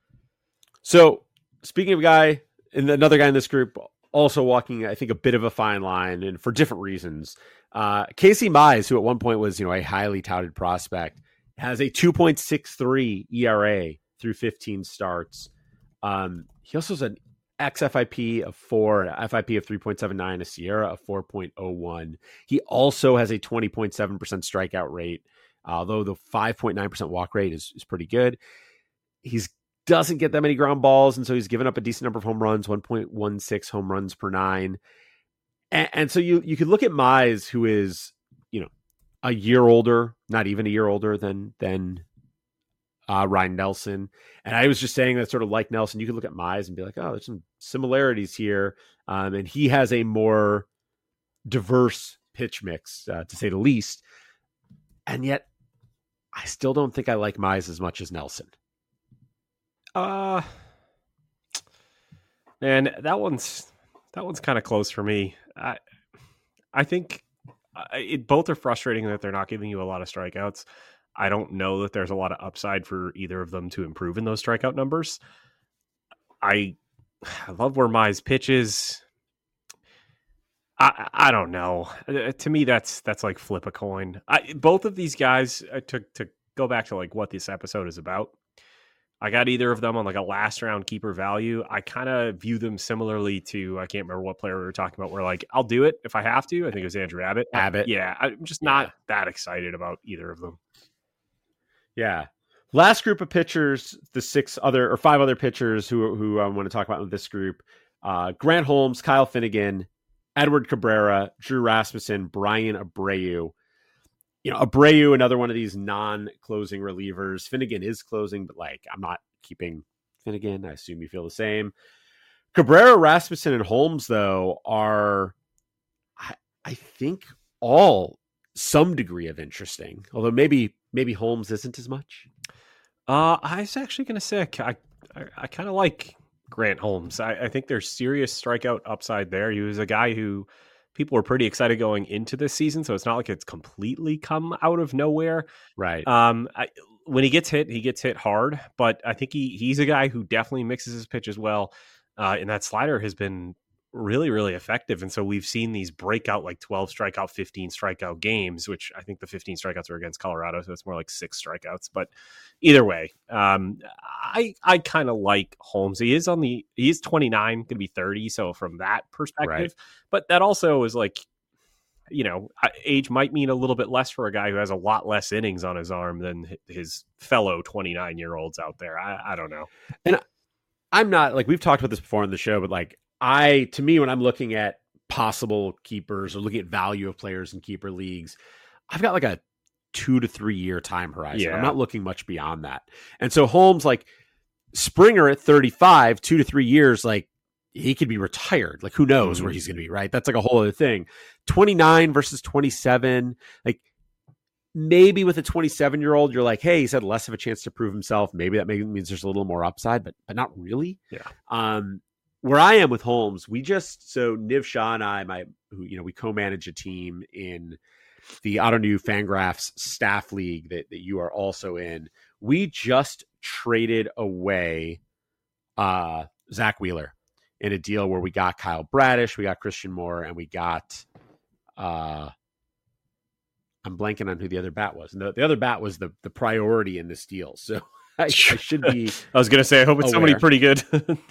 So speaking of a guy, and another guy in this group also walking, I think, a bit of a fine line, and for different reasons. Uh, Casey Mize, who at one point was, you know, a highly touted prospect, has a two point six three E R A through fifteen starts. Um, he also has an X F I P of four, an F I P of three point seven nine, a Sierra of four point oh one. He also has a twenty point seven percent strikeout rate, although the five point nine percent walk rate is, is pretty good. He's doesn't get that many ground balls, and so he's given up a decent number of home runs, one point one six home runs per nine. And, and so you you could look at Mize, who is, you know, a year older, not even a year older than than uh, Ryan Nelson. And I was just saying that sort of like Nelson, you could look at Mize and be like, oh, there's some similarities here. Um, and he has a more diverse pitch mix, uh, to say the least. And yet, I still don't think I like Mize as much as Nelson. Uh, man, that one's that one's kind of close for me. I I think it, both are frustrating that they're not giving you a lot of strikeouts. I don't know that there's a lot of upside for either of them to improve in those strikeout numbers. I I love where Mize pitches. I, I don't know. Uh, to me, that's that's like flip a coin. I, both of these guys, uh, to to go back to like what this episode is about, I got either of them on like a last round keeper value. I kind of view them similarly to, I can't remember what player we were talking about, where like I'll do it if I have to. I think it was Andrew Abbott. Abbott. I, yeah, I'm just not yeah. that excited about either of them. Yeah. Last group of pitchers, the six other or five other pitchers who who I want to talk about in this group: uh, Grant Holmes, Kyle Finnegan, Edward Cabrera, Drew Rasmussen, Brian Abreu. You know, Abreu, another one of these non-closing relievers. Finnegan is closing, but like I'm not keeping Finnegan. I assume you feel the same. Cabrera, Rasmussen, and Holmes, though, are I, I think all some degree of interesting. Although maybe maybe Holmes isn't as much. Uh, I was actually going to say I I, I kind of like Grant Holmes. I, I think there's serious strikeout upside there. He was a guy who people were pretty excited going into this season, so it's not like it's completely come out of nowhere. Right. Um, I, when he gets hit, he gets hit hard, but I think he he's a guy who definitely mixes his pitch as well. Uh, and that slider has been really, really effective. And so we've seen these breakout like twelve strikeout, fifteen strikeout games, which I think the fifteen strikeouts were against Colorado. So it's more like six strikeouts, but either way, um, I, I kind of like Holmes. He is on the, he is twenty-nine, going to be thirty. So from that perspective, right. But that also is like, you know, age might mean a little bit less for a guy who has a lot less innings on his arm than his fellow twenty-nine year olds out there. I, I don't know. And I'm not like, we've talked about this before on the show, but like, I, to me, when I'm looking at possible keepers or looking at value of players in keeper leagues, I've got like a two to three year time horizon. Yeah. I'm not looking much beyond that. And so Holmes, like Springer at thirty-five, two to three years, like he could be retired. Like who knows mm-hmm. where he's going to be, right? That's like a whole other thing. twenty-nine versus twenty-seven, like maybe with a twenty-seven year old, you're like, hey, he's had less of a chance to prove himself. Maybe that maybe means there's a little more upside, but, but not really. Yeah. Um, Where I am with Holmes, we just, so Niv Shah and I, my, who, you know, we co-manage a team in the Autonew Fangraphs staff league that, that you are also in. We just traded away uh, Zach Wheeler in a deal where we got Kyle Bradish, we got Christian Moore, and we got, uh, I'm blanking on who the other bat was. And the, the other bat was the, the priority in this deal. So I, I should be. I was going to say, I hope it's aware. Somebody pretty good.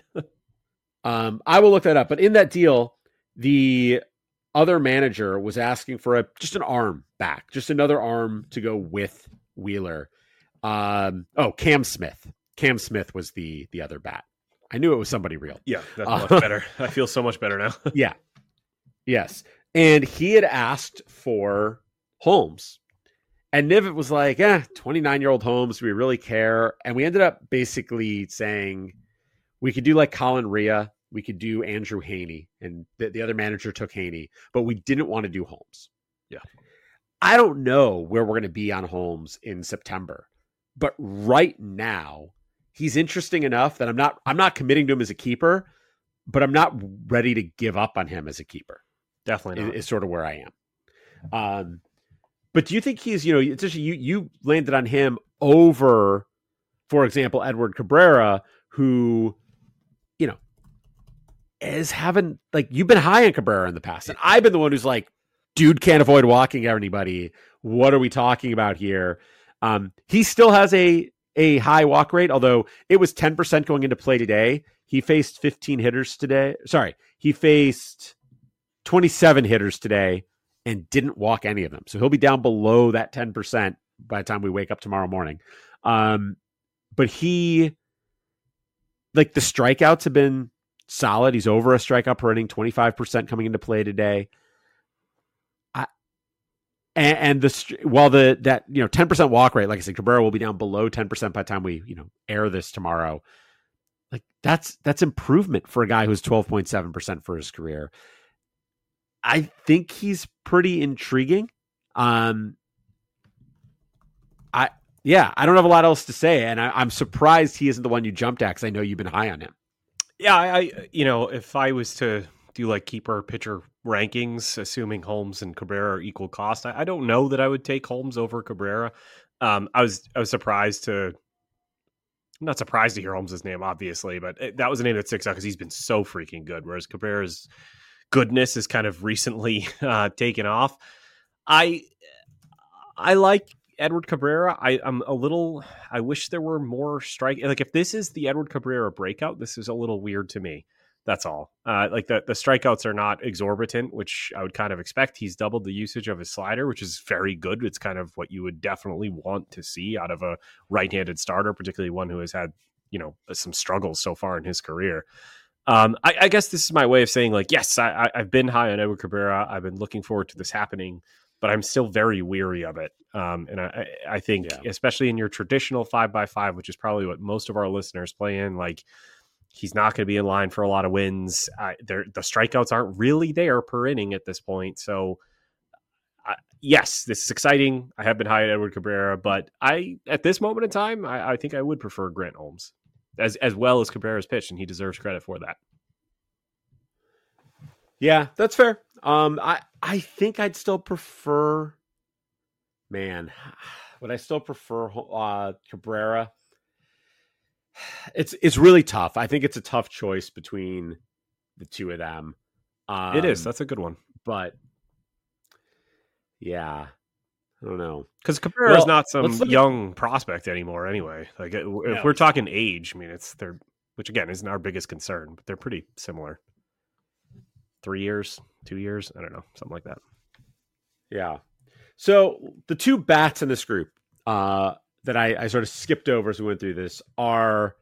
Um, I will look that up. But in that deal, the other manager was asking for a just an arm back, just another arm to go with Wheeler. Um, oh, Cam Smith. Cam Smith was the the other bat. I knew it was somebody real. Yeah, that's uh, much better. I feel so much better now. Yeah. Yes. And he had asked for Holmes. And Niv was like, eh, twenty-nine-year-old Holmes, do we really care? And we ended up basically saying, we could do like Colin Rhea. We could do Andrew Haney. And the, the other manager took Haney. But we didn't want to do Holmes. Yeah. I don't know where we're going to be on Holmes in September. But right now, he's interesting enough that I'm not I'm not committing to him as a keeper. But I'm not ready to give up on him as a keeper. Definitely not. Is, is sort of where I am. Um, but do you think he's, you know, it's just, you, you landed on him over, for example, Edward Cabrera, who, you know, is having, like, you've been high on Cabrera in the past. And I've been the one who's like, dude can't avoid walking anybody. What are we talking about here? Um, he still has a, a high walk rate, although it was ten percent going into play today. He faced fifteen hitters today. Sorry, he faced twenty-seven hitters today and didn't walk any of them. So he'll be down below that ten percent by the time we wake up tomorrow morning. Um, but he, like, the strikeouts have been solid. He's over a strikeout per inning, twenty-five percent coming into play today. I, and, and the, while the, that, you know, ten percent walk rate, like I said, Cabrera will be down below ten percent by the time we, you know, air this tomorrow. Like that's, that's improvement for a guy who's twelve point seven percent for his career. I think he's pretty intriguing. Um, I, yeah, I don't have a lot else to say. And I, I'm surprised he isn't the one you jumped at, because I know you've been high on him. Yeah. I, you know, if I was to do like keeper pitcher rankings, assuming Holmes and Cabrera are equal cost, I, I don't know that I would take Holmes over Cabrera. Um, I was, I was surprised to I'm not surprised to hear Holmes' name, obviously, but it, that was a name that sticks out because he's been so freaking good. Whereas Cabrera's goodness is kind of recently uh, taken off. I I like Edward Cabrera. I, I'm a little. I wish there were more strike. Like if this is the Edward Cabrera breakout, this is a little weird to me. That's all. Uh, like the, the strikeouts are not exorbitant, which I would kind of expect. He's doubled the usage of his slider, which is very good. It's kind of what you would definitely want to see out of a right-handed starter, particularly one who has had, you know, some struggles so far in his career. Um, I, I guess this is my way of saying, like, yes, I, I, I've been high on Edward Cabrera. I've been looking forward to this happening, but I'm still very weary of it. Um, and I, I think, yeah. especially in your traditional five by five, which is probably what most of our listeners play in, like, he's not going to be in line for a lot of wins. Uh, the strikeouts aren't really there per inning at this point. So, uh, yes, this is exciting. I have been high on Edward Cabrera, but I, at this moment in time, I, I think I would prefer Grant Holmes as as well as Cabrera's pitch, and he deserves credit for that. Yeah, that's fair. Um, I I think I'd still prefer. Man, would I still prefer uh, Cabrera? It's it's really tough. I think it's a tough choice between the two of them. Um, it is. That's a good one. But yeah, I don't know. Because Cabrera is well, not some young at... prospect anymore anyway. Like if no, we're talking not. age, I mean, it's they're, which again isn't our biggest concern, but they're pretty similar. Three years, two years, I don't know, something like that. Yeah. So the two bats in this group, uh, that I, I sort of skipped over as we went through this are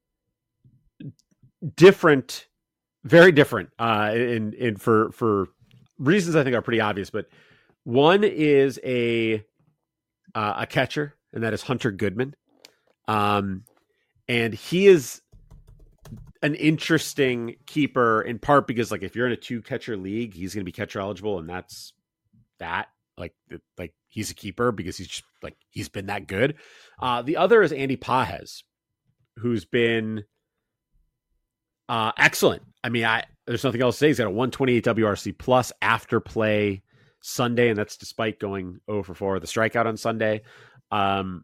different, very different, uh, in, in for, for reasons I think are pretty obvious, but one is a, uh, a catcher, and that is Hunter Goodman. Um, and he is an interesting keeper in part because, like, if you're in a two catcher league, he's going to be catcher eligible, and that's that. Like, like he's a keeper because he's just, like, he's been that good. Uh, the other is Andy Pages, who's been uh, excellent. I mean, I there's nothing else to say. He's got a one twenty-eight W R C plus after play Sunday, and that's despite going oh for four with the strikeout on Sunday. Um,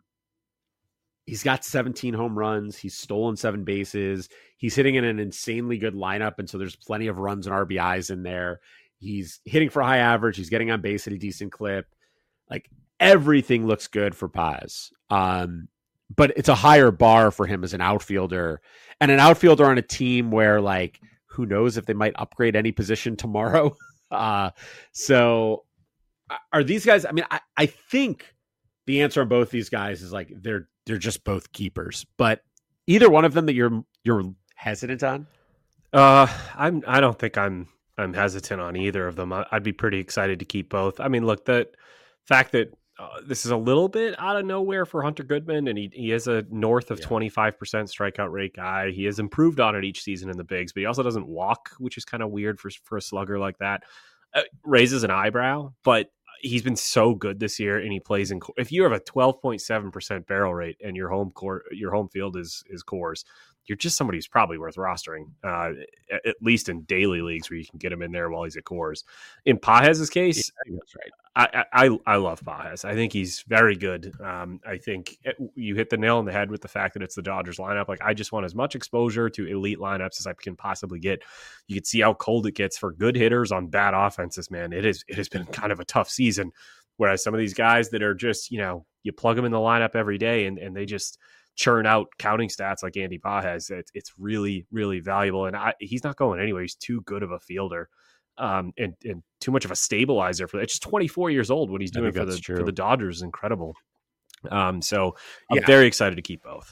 he's got seventeen home runs. He's stolen seven bases. He's hitting in an insanely good lineup, and so there's plenty of runs and R B Is in there. He's hitting for a high average. He's getting on base at a decent clip. Like, everything looks good for Paz. Um, but it's a higher bar for him as an outfielder, and an outfielder on a team where, like, who knows if they might upgrade any position tomorrow. uh, so are these guys, I mean, I, I think the answer on both these guys is like, they're, they're just both keepers, but either one of them that you're, you're hesitant on. Uh, I'm, I don't think I'm, I'm hesitant on either of them. I'd be pretty excited to keep both. I mean, look, the fact that uh, this is a little bit out of nowhere for Hunter Goodman, and he he is a north of yeah. twenty-five percent strikeout rate guy. He has improved on it each season in the bigs, but he also doesn't walk, which is kind of weird for, for a slugger like that. Uh, raises an eyebrow, but he's been so good this year, and he plays in. If you have a twelve point seven percent barrel rate and your home court, your home field is is Coors, you're just somebody who's probably worth rostering, uh, at least in daily leagues where you can get him in there while he's at Coors. In Pages' case, yeah, that's right. I, I I love Pages. I think he's very good. Um, I think it, you hit the nail on the head with the fact that it's the Dodgers lineup. Like, I just want as much exposure to elite lineups as I can possibly get. You can see how cold it gets for good hitters on bad offenses, man. It is it has been kind of a tough season. Whereas some of these guys that are just, you know, you plug them in the lineup every day and, and they just churn out counting stats like Andy Pages. It's, it's really, really valuable. And I, he's not going anywhere. He's too good of a fielder, um, and, and too much of a stabilizer for that. It's just twenty-four years old. What he's doing for the, for the Dodgers is incredible. Um, so I'm yeah. very excited to keep both.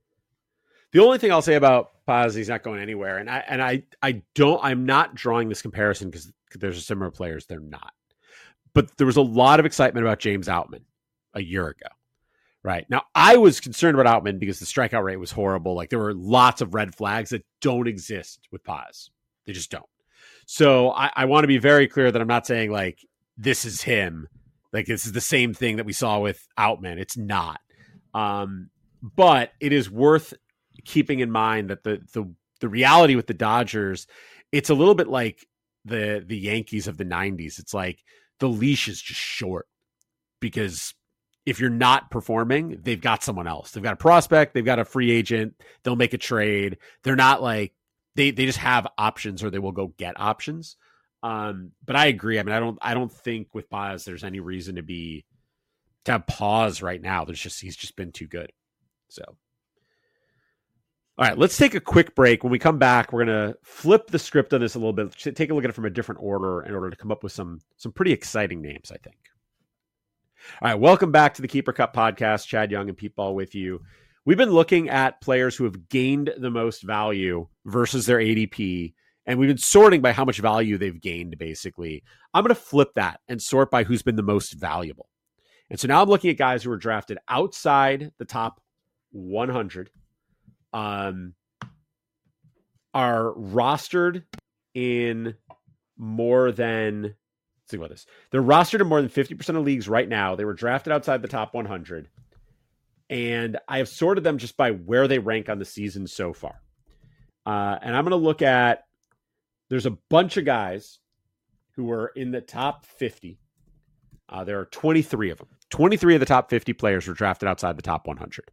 The only thing I'll say about Paz, he's not going anywhere. And I, and I, I don't, I'm not drawing this comparison because there's similar players. They're not, but there was a lot of excitement about James Outman a year ago. Right. Now, I was concerned about Outman because the strikeout rate was horrible. Like, there were lots of red flags that don't exist with Paz. They just don't. So I, I want to be very clear that I'm not saying, like, this is him. Like, this is the same thing that we saw with Outman. It's not. Um, but it is worth keeping in mind that the the the reality with the Dodgers, it's a little bit like the the Yankees of the nineties. It's like the leash is just short because if you're not performing, they've got someone else. They've got a prospect, they've got a free agent, they'll make a trade. They're not like they they just have options, or they will go get options. Um, but I agree. I mean, I don't I don't think with Baez there's any reason to be to have pause right now. There's just he's just been too good. So all right, let's take a quick break. When we come back, we're going to flip the script on this a little bit, take a look at it from a different order in order to come up with some some pretty exciting names, I think. All right, welcome back to the Keeper Cup podcast. Chad Young and Pete Ball with you. We've been looking at players who have gained the most value versus their A D P, and we've been sorting by how much value they've gained, basically. I'm going to flip that and sort by who's been the most valuable. And so now I'm looking at guys who were drafted outside the top one hundred, um, are rostered in more than, let's think about this. They're rostered in more than fifty percent of leagues right now. They were drafted outside the top one hundred. And I have sorted them just by where they rank on the season so far. Uh, and I'm going to look at, there's a bunch of guys who were in the top fifty. Uh, there are twenty-three of them. twenty-three of the top fifty players were drafted outside the top one hundred.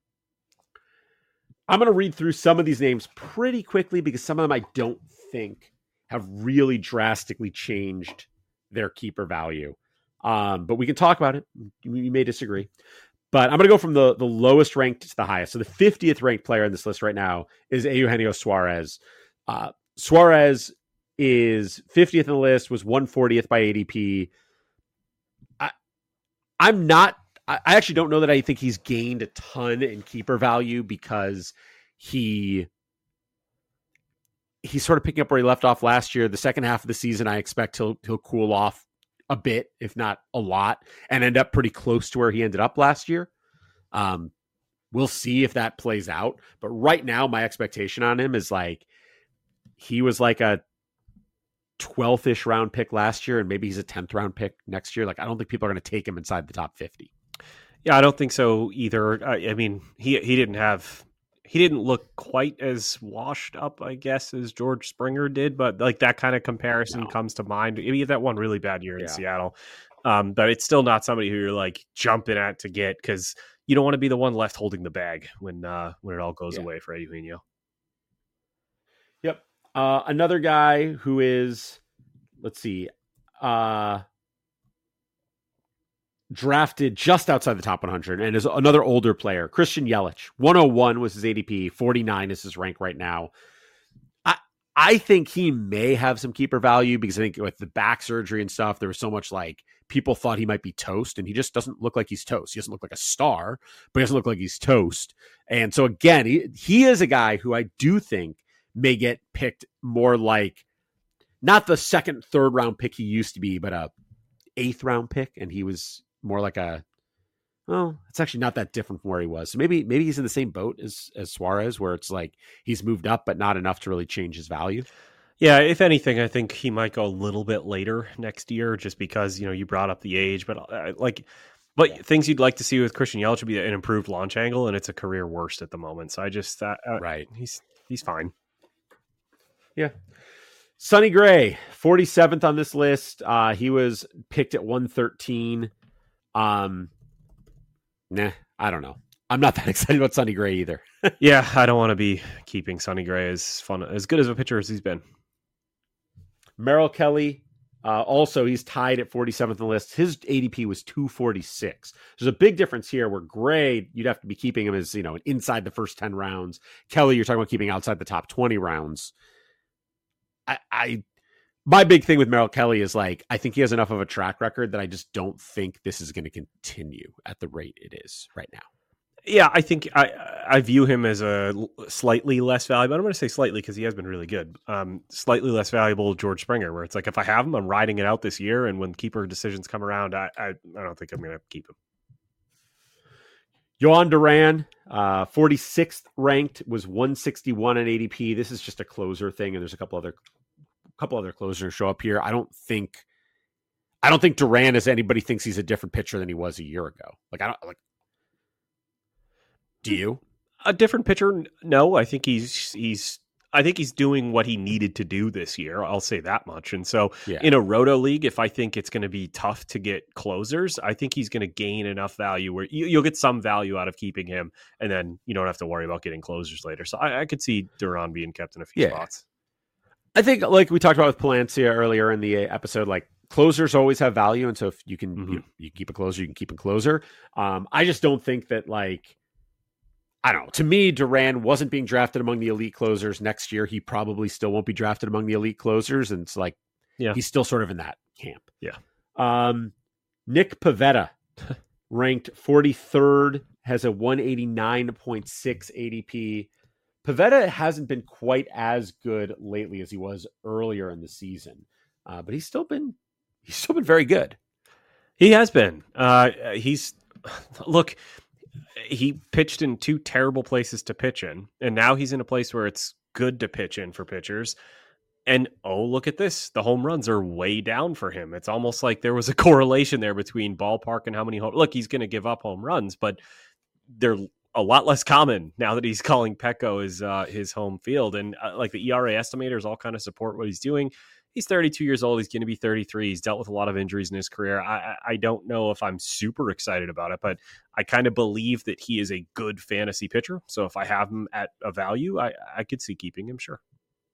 I'm going to read through some of these names pretty quickly because some of them I don't think have really drastically changed their keeper value. Um, but we can talk about it. We may disagree. But I'm going to go from the, the lowest ranked to the highest. So the fiftieth ranked player in this list right now is Eugenio Suarez. Uh, Suarez is fiftieth on the list, was one hundred fortieth by A D P. I, I'm not, I actually don't know that I think he's gained a ton in keeper value because he, he's sort of picking up where he left off last year. The second half of the season, I expect he'll, he'll cool off a bit, if not a lot, and end up pretty close to where he ended up last year. Um, we'll see if that plays out. But right now, my expectation on him is like, he was like a twelfth-ish round pick last year, and maybe he's a tenth round pick next year. Like, I don't think people are going to take him inside the top fifty. Yeah, I don't think so either. I, I mean, he he didn't have he didn't look quite as washed up, I guess, as George Springer did, but like that kind of comparison no. comes to mind. He had that one really bad year in yeah. Seattle, um, but it's still not somebody who you're like jumping at to get because you don't want to be the one left holding the bag when uh, when it all goes yeah. away for Eugenio. Yep. Uh, another guy who is, let's see, uh, drafted just outside the top one hundred and is another older player, Christian Yelich. one oh one was his A D P, forty-nine is his rank right now. I I think he may have some keeper value because I think with the back surgery and stuff, there was so much like people thought he might be toast, and he just doesn't look like he's toast. He doesn't look like a star, but he doesn't look like he's toast. And so again, he, he is a guy who I do think may get picked more like not the second, third round pick he used to be, but a eighth round pick. And he was more like a, well, it's actually not that different from where he was. So maybe, maybe he's in the same boat as, as Suarez, where it's like he's moved up, but not enough to really change his value. Yeah, if anything, I think he might go a little bit later next year just because, you know, you brought up the age, but uh, like, but yeah. things you'd like to see with Christian Yelich would be an improved launch angle, and it's a career worst at the moment. So I just, uh, right. He's, he's fine. Yeah. Sonny Gray, forty-seventh on this list. Uh, he was picked at one thirteen. Um, nah, I don't know. I'm not that excited about Sonny Gray either. Yeah, I don't want to be keeping Sonny Gray as fun, as good as a pitcher as he's been. Merrill Kelly, uh, also he's tied at forty-seventh on the list. His A D P was two forty-six. There's a big difference here where Gray, you'd have to be keeping him as, you know, inside the first ten rounds. Kelly, you're talking about keeping outside the top twenty rounds. I, I, my big thing with Merrill Kelly is like, I think he has enough of a track record that I just don't think this is going to continue at the rate it is right now. Yeah, I think I I view him as a slightly less valuable. I'm going to say slightly because he has been really good. Um, slightly less valuable George Springer, where it's like if I have him, I'm riding it out this year, and when keeper decisions come around, I I, I don't think I'm going to keep him. Yohan Duran, uh, forty-sixth ranked, was one sixty-one in A D P. This is just a closer thing, and there's a couple other couple other closers show up here. I don't think I don't think Duran as anybody thinks he's a different pitcher than he was a year ago. Like I don't like. Do you? A different pitcher? No, I think he's he's I think he's doing what he needed to do this year. I'll say that much. And so Yeah. in a roto league, if I think it's going to be tough to get closers, I think he's going to gain enough value where you, you'll get some value out of keeping him. And then you don't have to worry about getting closers later. So I, I could see Duran being kept in a few Yeah. spots. I think like we talked about with Palencia earlier in the episode, like closers always have value. And so if you can, mm-hmm. you, you keep a closer, you can keep a closer. Um, I just don't think that like, I don't know. To me, Duran wasn't being drafted among the elite closers. Next year, he probably still won't be drafted among the elite closers. And it's like, yeah, he's still sort of in that camp. Yeah. Um, Nick Pivetta, ranked forty-third, has a one eighty-nine point six A D P. Pivetta hasn't been quite as good lately as he was earlier in the season, uh, but he's still been he's still been very good. He has been. Uh, he's look. He pitched in two terrible places to pitch in, and now he's in a place where it's good to pitch in for pitchers. And oh, look at this. The home runs are way down for him. It's almost like there was a correlation there between ballpark and how many home. Look, he's going to give up home runs, but they're a lot less common now that he's calling Petco his, uh, his home field. And uh, like the E R A estimators all kind of support what he's doing. He's thirty-two years old. He's going to be thirty-three. He's dealt with a lot of injuries in his career. I, I don't know if I'm super excited about it, but I kind of believe that he is a good fantasy pitcher. So if I have him at a value, I, I could see keeping him, sure.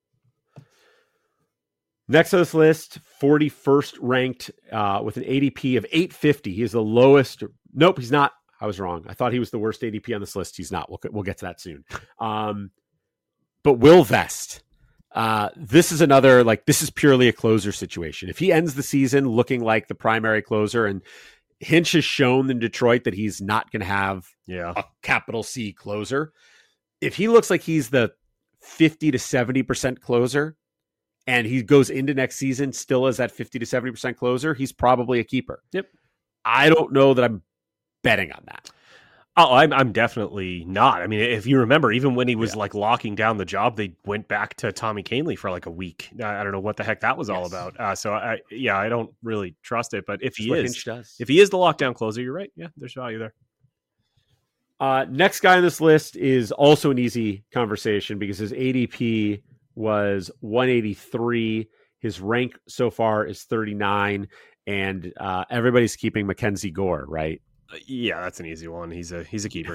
Next on this list, forty-first ranked uh, with an A D P of eight fifty. He is the lowest. Nope, he's not. I was wrong. I thought he was the worst A D P on this list. He's not. We'll, we'll get to that soon. Um, but Will Vest. Uh, this is another, like, this is purely a closer situation. If he ends the season looking like the primary closer, and Hinch has shown in Detroit that he's not going to have yeah. a capital C closer. If he looks like he's the fifty to seventy percent closer and he goes into next season still as that fifty to seventy percent closer, he's probably a keeper. Yep. I don't know that I'm betting on that. Oh, I'm I'm definitely not. I mean, if you remember, even when he was yeah. like locking down the job, they went back to Tommy Kahnle for like a week. I don't know what the heck that was yes. all about. Uh, so I, yeah, I don't really trust it. But if he is, if he is the lockdown closer, you're right. Yeah, there's value there. Uh, next guy on this list is also an easy conversation because his A D P was one eighty-three. His rank so far is thirty-nine, and uh, everybody's keeping Mackenzie Gore, right? Yeah, that's an easy one. He's a he's a keeper.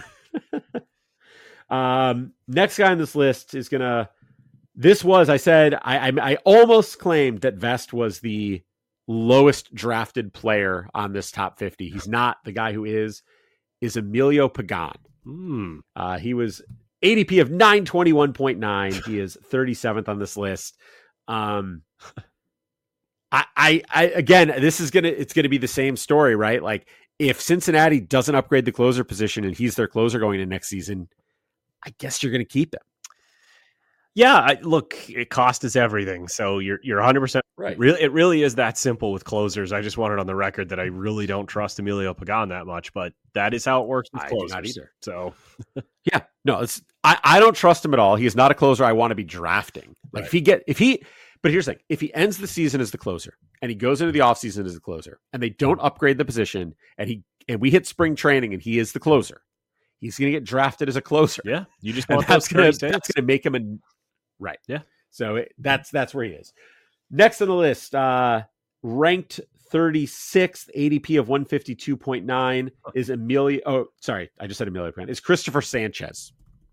um, next guy on this list is gonna. This was I said I, I I almost claimed that Vest was the lowest drafted player on this top fifty. He's not. The guy who is is Emilio Pagan. Mm. Uh, he was A D P of nine twenty-one point nine. He is thirty-seventh on this list. Um, I, I I again, this is gonna it's gonna be the same story, right? Like, if Cincinnati doesn't upgrade the closer position and he's their closer going into next season, I guess you're going to keep him. Yeah, I, look, it cost is everything. So you're you're one hundred percent right. Really, it really is that simple with closers. I just wanted on the record that I really don't trust Emilio Pagan that much, but that is how it works with I closers. do not either. So yeah, no, it's I, I don't trust him at all. He is not a closer I want to be drafting. Like right. if he get if he but here's the thing, if he ends the season as the closer and he goes into the offseason as the closer and they don't upgrade the position and he and we hit spring training and he is the closer, he's going to get drafted as a closer. Yeah, you just want that's going to make him a right. Yeah, so it, that's that's where he is. Next on the list, uh, ranked thirty-sixth, A D P of one fifty-two point nine is Emilio. Oh, sorry, I just said Emilio. Is Christopher Sanchez.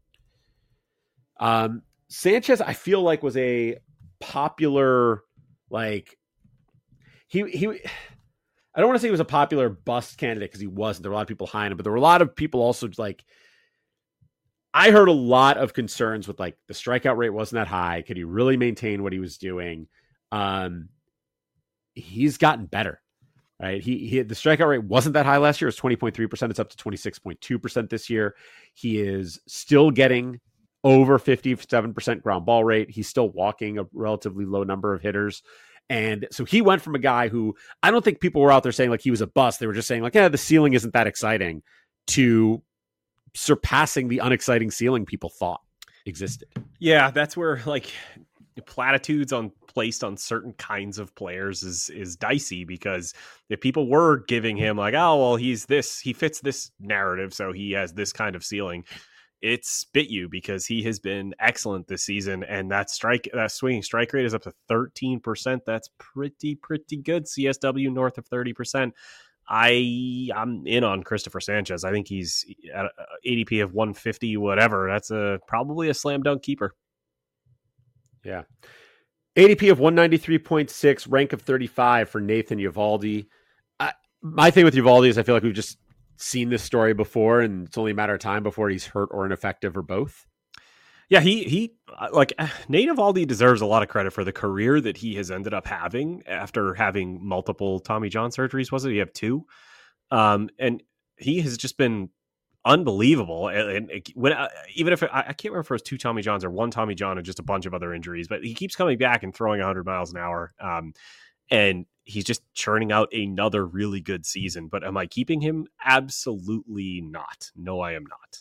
Um, Sanchez, I feel like was a popular, like he he. I don't want to say he was a popular bust candidate because he wasn't. There were a lot of people high on him, but there were a lot of people also like. I heard a lot of concerns with like the strikeout rate wasn't that high. Could he really maintain what he was doing? Um, he's gotten better, right? He, he the strikeout rate wasn't that high last year. It was twenty point three percent. It's up to twenty-six point two percent this year. He is still getting over fifty-seven percent ground ball rate. He's still walking a relatively low number of hitters. And so he went from a guy who I don't think people were out there saying like he was a bust. They were just saying like, yeah, the ceiling isn't that exciting, to surpassing the unexciting ceiling people thought existed. Yeah, that's where like platitudes on placed on certain kinds of players is is dicey, because if people were giving him like, oh well, he's this, he fits this narrative, so he has this kind of ceiling. it's bit you because he has been excellent this season. And that strike, that swinging strike rate is up to thirteen percent. That's pretty, pretty good. C S W north of thirty percent. I I'm in on Christopher Sanchez. I think he's at A D P of one fifty, whatever. That's a probably a slam dunk keeper. Yeah. A D P of one ninety-three point six, rank of thirty-five for Nathan Eovaldi. I, my thing with Eovaldi is I feel like we've just seen this story before, and it's only a matter of time before he's hurt or ineffective or both. Yeah, he he like Nate Eovaldi deserves a lot of credit for the career that he has ended up having after having multiple Tommy John surgeries. Was it? You have two, um, and he has just been unbelievable. And, and when uh, even if it, I, I can't remember if it was two Tommy Johns or one Tommy John and just a bunch of other injuries, but he keeps coming back and throwing one hundred miles an hour, um, and he's just churning out another really good season. But am I keeping him? Absolutely not. No, I am not.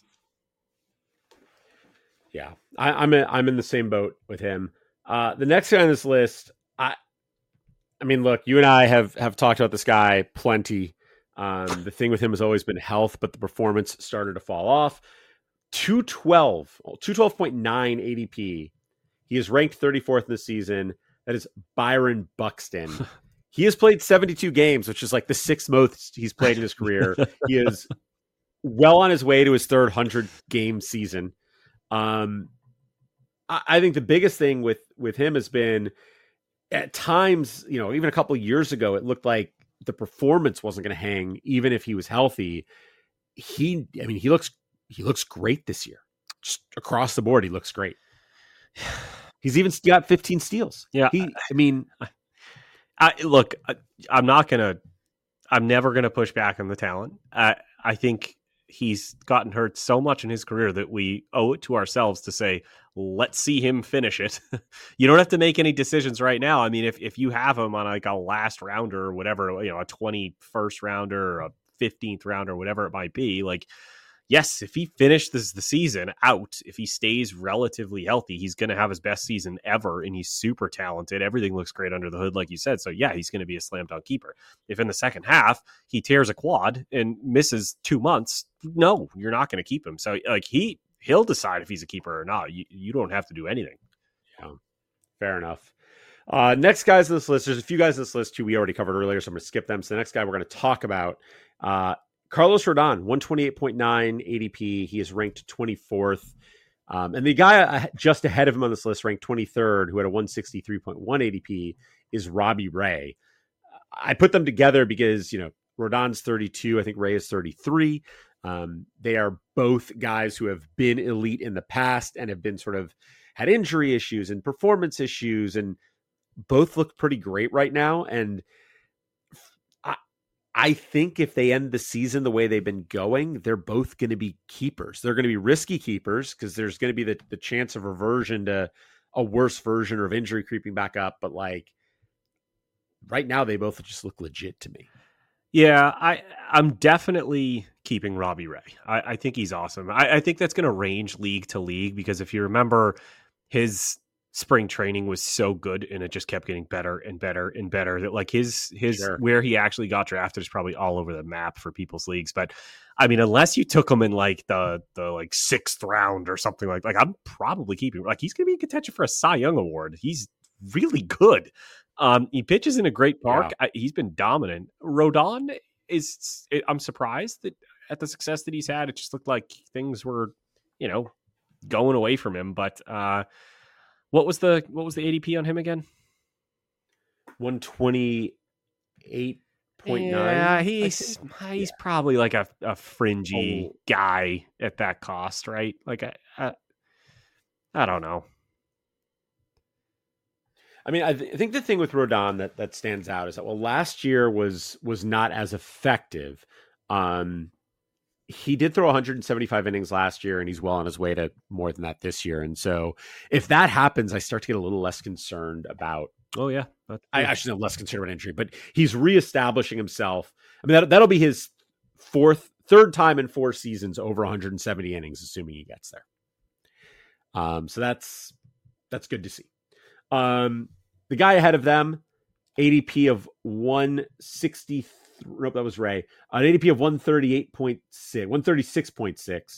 Yeah, I, I'm in, I'm in the same boat with him. Uh, the next guy on this list, I, I mean, look, you and I have have talked about this guy plenty. Um, the thing with him has always been health, but the performance started to fall off. two twelve, two twelve point nine A D P. He is ranked thirty-fourth in the season. That is Byron Buxton. He has played seventy-two games, which is like the sixth most he's played in his career. He is well on his way to his third hundred game season. Um, I, I think the biggest thing with, with him has been at times, you know, even a couple of years ago, it looked like the performance wasn't going to hang, even if he was healthy. He, I mean, he looks, he looks great this year, just across the board. He looks great. He's even got fifteen steals. Yeah. He, I mean, I look, I, I'm not going to, I'm never going to push back on the talent. I, I think he's gotten hurt so much in his career that we owe it to ourselves to say, let's see him finish it. You don't have to make any decisions right now. I mean, if, if you have him on like a last rounder or whatever, you know, a twenty-first rounder or a fifteenth rounder, whatever it might be, like, yes, if he finishes the season out, if he stays relatively healthy, he's going to have his best season ever, and he's super talented. Everything looks great under the hood, like you said. So, yeah, he's going to be a slam dunk keeper. If in the second half he tears a quad and misses two months, no, you're not going to keep him. So, like, he, he'll decide if he's a keeper or not. You, you don't have to do anything. Yeah, fair enough. Uh, next guys on this list, there's a few guys on this list who we already covered earlier, so I'm going to skip them. So the next guy we're going to talk about, uh, Carlos Rodon, one twenty-eight point nine A D P. He is ranked twenty-fourth. Um, and the guy just ahead of him on this list, ranked twenty-third, who had a one sixty-three point one A D P, is Robbie Ray. I put them together because, you know, Rodon's thirty-two. I think Ray is thirty-three. Um, they are both guys who have been elite in the past and have been sort of had injury issues and performance issues, and both look pretty great right now. And I think if they end the season the way they've been going, they're both going to be keepers. They're going to be risky keepers because there's going to be the, the chance of reversion to a worse version or of injury creeping back up. But like right now, they both just look legit to me. Yeah, I, I'm definitely keeping Robbie Ray. I, I think he's awesome. I, I think that's going to range league to league because if you remember, his spring training was so good and it just kept getting better and better and better that like his his sure. where he actually got drafted is probably all over the map for people's leagues. But I mean, unless you took him in like the the like sixth round or something like like I'm probably keeping like he's gonna be in contention for a Cy Young award. He's really good. Um he pitches in a great park. Yeah. I, he's been dominant. Rodon is I'm surprised that at the success that he's had, it just looked like things were, you know, going away from him. But uh What was the what was the A D P on him again? one twenty-eight point nine. Yeah, he's he's yeah. probably like a, a fringy oh. guy at that cost, right? Like I, I, I don't know. I mean, I, th- I think the thing with Rodon that that stands out is that well, last year was was not as effective. Um, he did throw one hundred seventy-five innings last year, and he's well on his way to more than that this year. And so if that happens, I start to get a little less concerned about, oh yeah, That's, I actually am less concerned about injury, but he's reestablishing himself. I mean, that, that'll be his fourth, third time in four seasons over one hundred seventy innings, assuming he gets there. Um, so that's, that's good to see. Um, the guy ahead of them, A D P of one sixty-three. Nope, that was Ray. An A D P of one thirty-eight point six, one thirty-six point six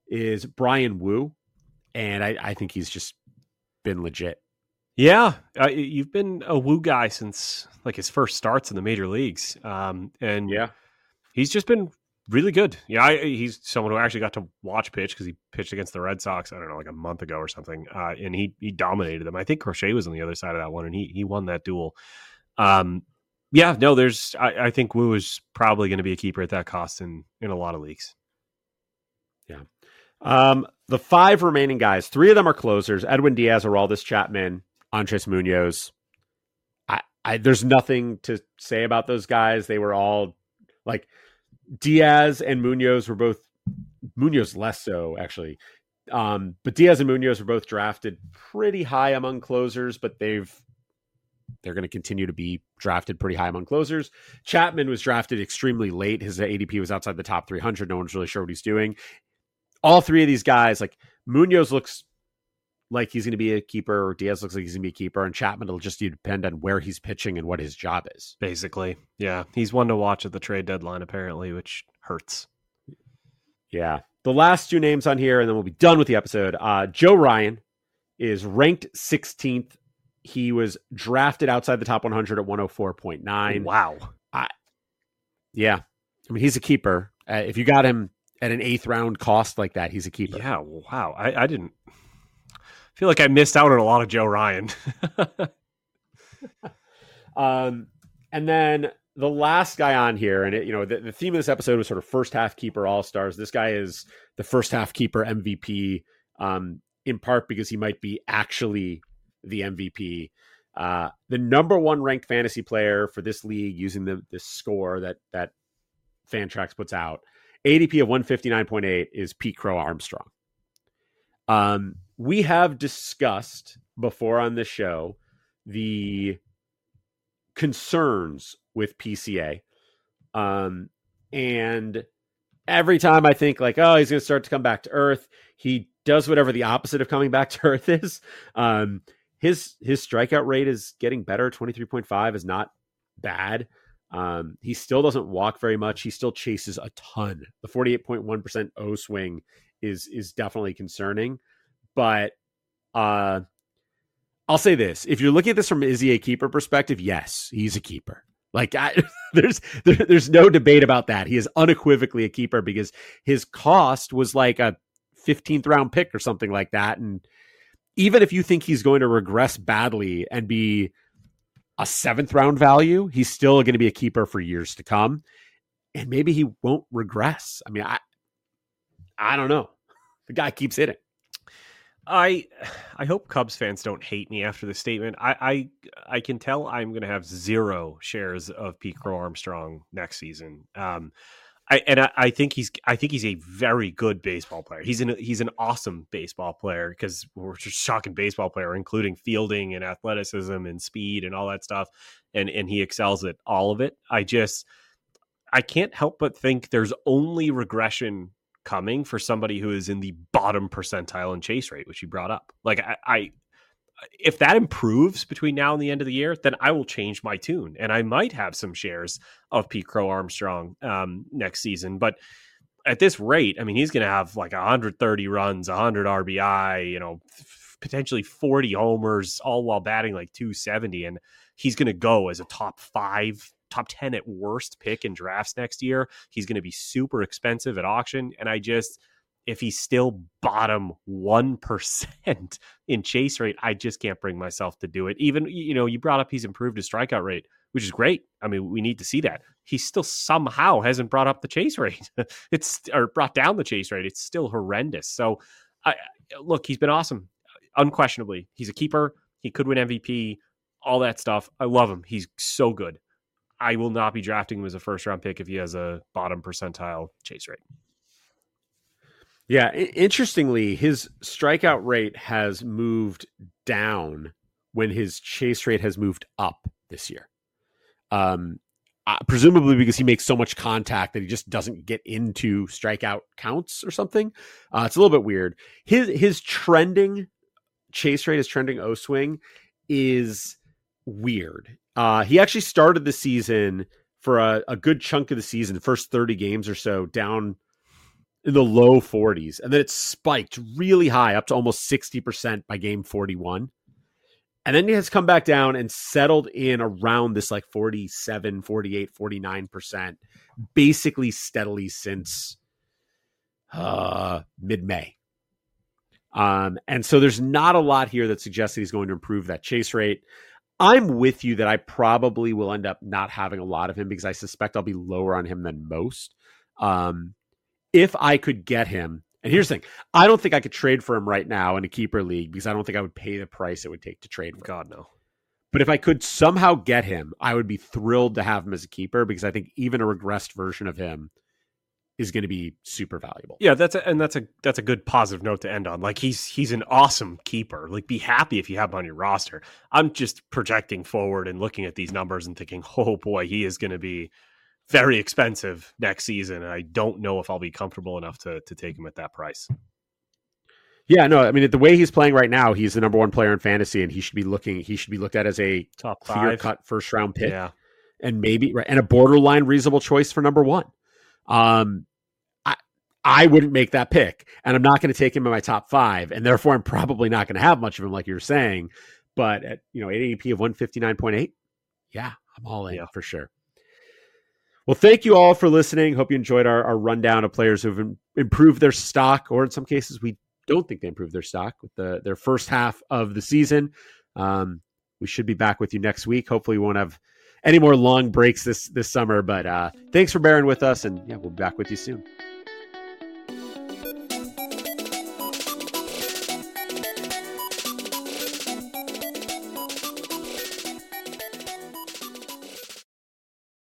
is Brian Wu, and I, I think he's just been legit. Yeah, uh, you've been a Wu guy since like his first starts in the major leagues, um, and yeah, he's just been really good. Yeah, I, he's someone who actually got to watch pitch because he pitched against the Red Sox, I don't know, like a month ago or something, uh, and he he dominated them. I think Crochet was on the other side of that one, and he he won that duel. Um, yeah, no, there's I, I think Wu is probably going to be a keeper at that cost in in a lot of leagues. Yeah. Um, the five remaining guys, three of them are closers: Edwin Diaz, Aroldis Chapman, Andres Munoz. I, I there's nothing to say about those guys. They were all like Diaz and Munoz were both Munoz less so actually. Um, but Diaz and Munoz were both drafted pretty high among closers, but they've they're going to continue to be drafted pretty high among closers. Chapman was drafted extremely late. His A D P was outside the top three hundred. No one's really sure what he's doing. All three of these guys, like Munoz looks like he's going to be a keeper, or Diaz looks like he's going to be a keeper, and Chapman will just depend on where he's pitching and what his job is. Basically, yeah. He's one to watch at the trade deadline, apparently, which hurts. Yeah. The last two names on here, and then we'll be done with the episode. Uh, Joe Ryan is ranked sixteenth. He was drafted outside the top one hundred at one oh four point nine. Wow. I, yeah. I mean, he's a keeper. Uh, if you got him at an eighth round cost like that, he's a keeper. Yeah, wow. I, I didn't feel like I missed out on a lot of Joe Ryan. um, and then the last guy on here, and it, you know, the, the theme of this episode was sort of first half keeper all-stars. This guy is the first half keeper M V P, um, in part because he might be actually the M V P. Uh, the number one ranked fantasy player for this league using the, the score that, that Fantrax puts out, A D P of one fifty-nine point eight, is Pete Crow Armstrong. Um, we have discussed before on this show the concerns with P C A. Um, and every time I think like, oh, he's going to start to come back to earth, he does whatever the opposite of coming back to earth is. Um, his, his strikeout rate is getting better. twenty-three point five is not bad. Um, he still doesn't walk very much. He still chases a ton. The forty-eight point one percent O swing is, is definitely concerning, but, uh, I'll say this. If you're looking at this from is he a keeper perspective, yes, he's a keeper. Like I, there's, there, there's no debate about that. He is unequivocally a keeper because his cost was like a fifteenth round pick or something like that. And even if you think he's going to regress badly and be a seventh round value, he's still going to be a keeper for years to come. And maybe he won't regress. I mean, I, I don't know. The guy keeps hitting. I I hope Cubs fans don't hate me after this statement. I I, I can tell I'm going to have zero shares of Pete Crow Armstrong next season. Um, I and I, I think he's I think he's a very good baseball player. He's an he's an awesome baseball player because we're just shocking baseball player, including fielding and athleticism and speed and all that stuff. And and he excels at all of it. I just I can't help but think there's only regression coming for somebody who is in the bottom percentile in chase rate, which you brought up. Like I, I, if that improves between now and the end of the year, then I will change my tune and I might have some shares of Pete Crow Armstrong um, next season. But at this rate, I mean, he's going to have like one hundred thirty runs, one hundred R B I, you know, f- potentially forty homers, all while batting like two seventy. And he's going to go as a top five, top ten at worst pick in drafts next year. He's going to be super expensive at auction. And I just, if he's still bottom one percent in chase rate, I just can't bring myself to do it. Even, you know, you brought up he's improved his strikeout rate, which is great. I mean, we need to see that. He still somehow hasn't brought up the chase rate. It's or brought down the chase rate. It's still horrendous. So I look, he's been awesome. Unquestionably. He's a keeper. He could win M V P, all that stuff. I love him. He's so good. I will not be drafting him as a first round pick if he has a bottom percentile chase rate. Yeah. Interestingly, his strikeout rate has moved down when his chase rate has moved up this year. Um, uh, presumably because he makes so much contact that he just doesn't get into strikeout counts or something. Uh, it's a little bit weird. His, his trending chase rate, his trending O swing is weird. Uh, he actually started the season for a, a good chunk of the season, first thirty games or so, down in the low forties, and then it spiked really high up to almost sixty percent by game forty-one. And then it has come back down and settled in around this like forty-seven, forty-eight, forty-nine percent, basically steadily since uh, mid-May. Um, and so there's not a lot here that suggests that he's going to improve that chase rate. I'm with you that I probably will end up not having a lot of him because I suspect I'll be lower on him than most. Um, if I could get him, and here's the thing, I don't think I could trade for him right now in a keeper league because I don't think I would pay the price it would take to trade for him. God, no. But if I could somehow get him, I would be thrilled to have him as a keeper because I think even a regressed version of him is going to be super valuable. Yeah, that's a, and that's a that's a good positive note to end on. Like he's he's an awesome keeper. Like be happy if you have him on your roster. I'm just projecting forward and looking at these numbers and thinking, oh boy, he is going to be very expensive next season, and I don't know if I'll be comfortable enough to to take him at that price. Yeah, no, I mean the way he's playing right now, he's the number one player in fantasy, and he should be looking. He should be looked at as a top clear cut first round pick, yeah, and maybe and a borderline reasonable choice for number one. Um, I I wouldn't make that pick, and I'm not going to take him in my top five, and therefore I'm probably not going to have much of him, like you're saying. But at you know, at A D P of one fifty-nine point eight, yeah, I'm all in yeah. for sure. Well, thank you all for listening. Hope you enjoyed our, our rundown of players who've improved their stock, or in some cases, we don't think they improved their stock with the, their first half of the season. Um, we should be back with you next week. Hopefully, we won't have any more long breaks this this summer. But uh, thanks for bearing with us, and yeah, we'll be back with you soon.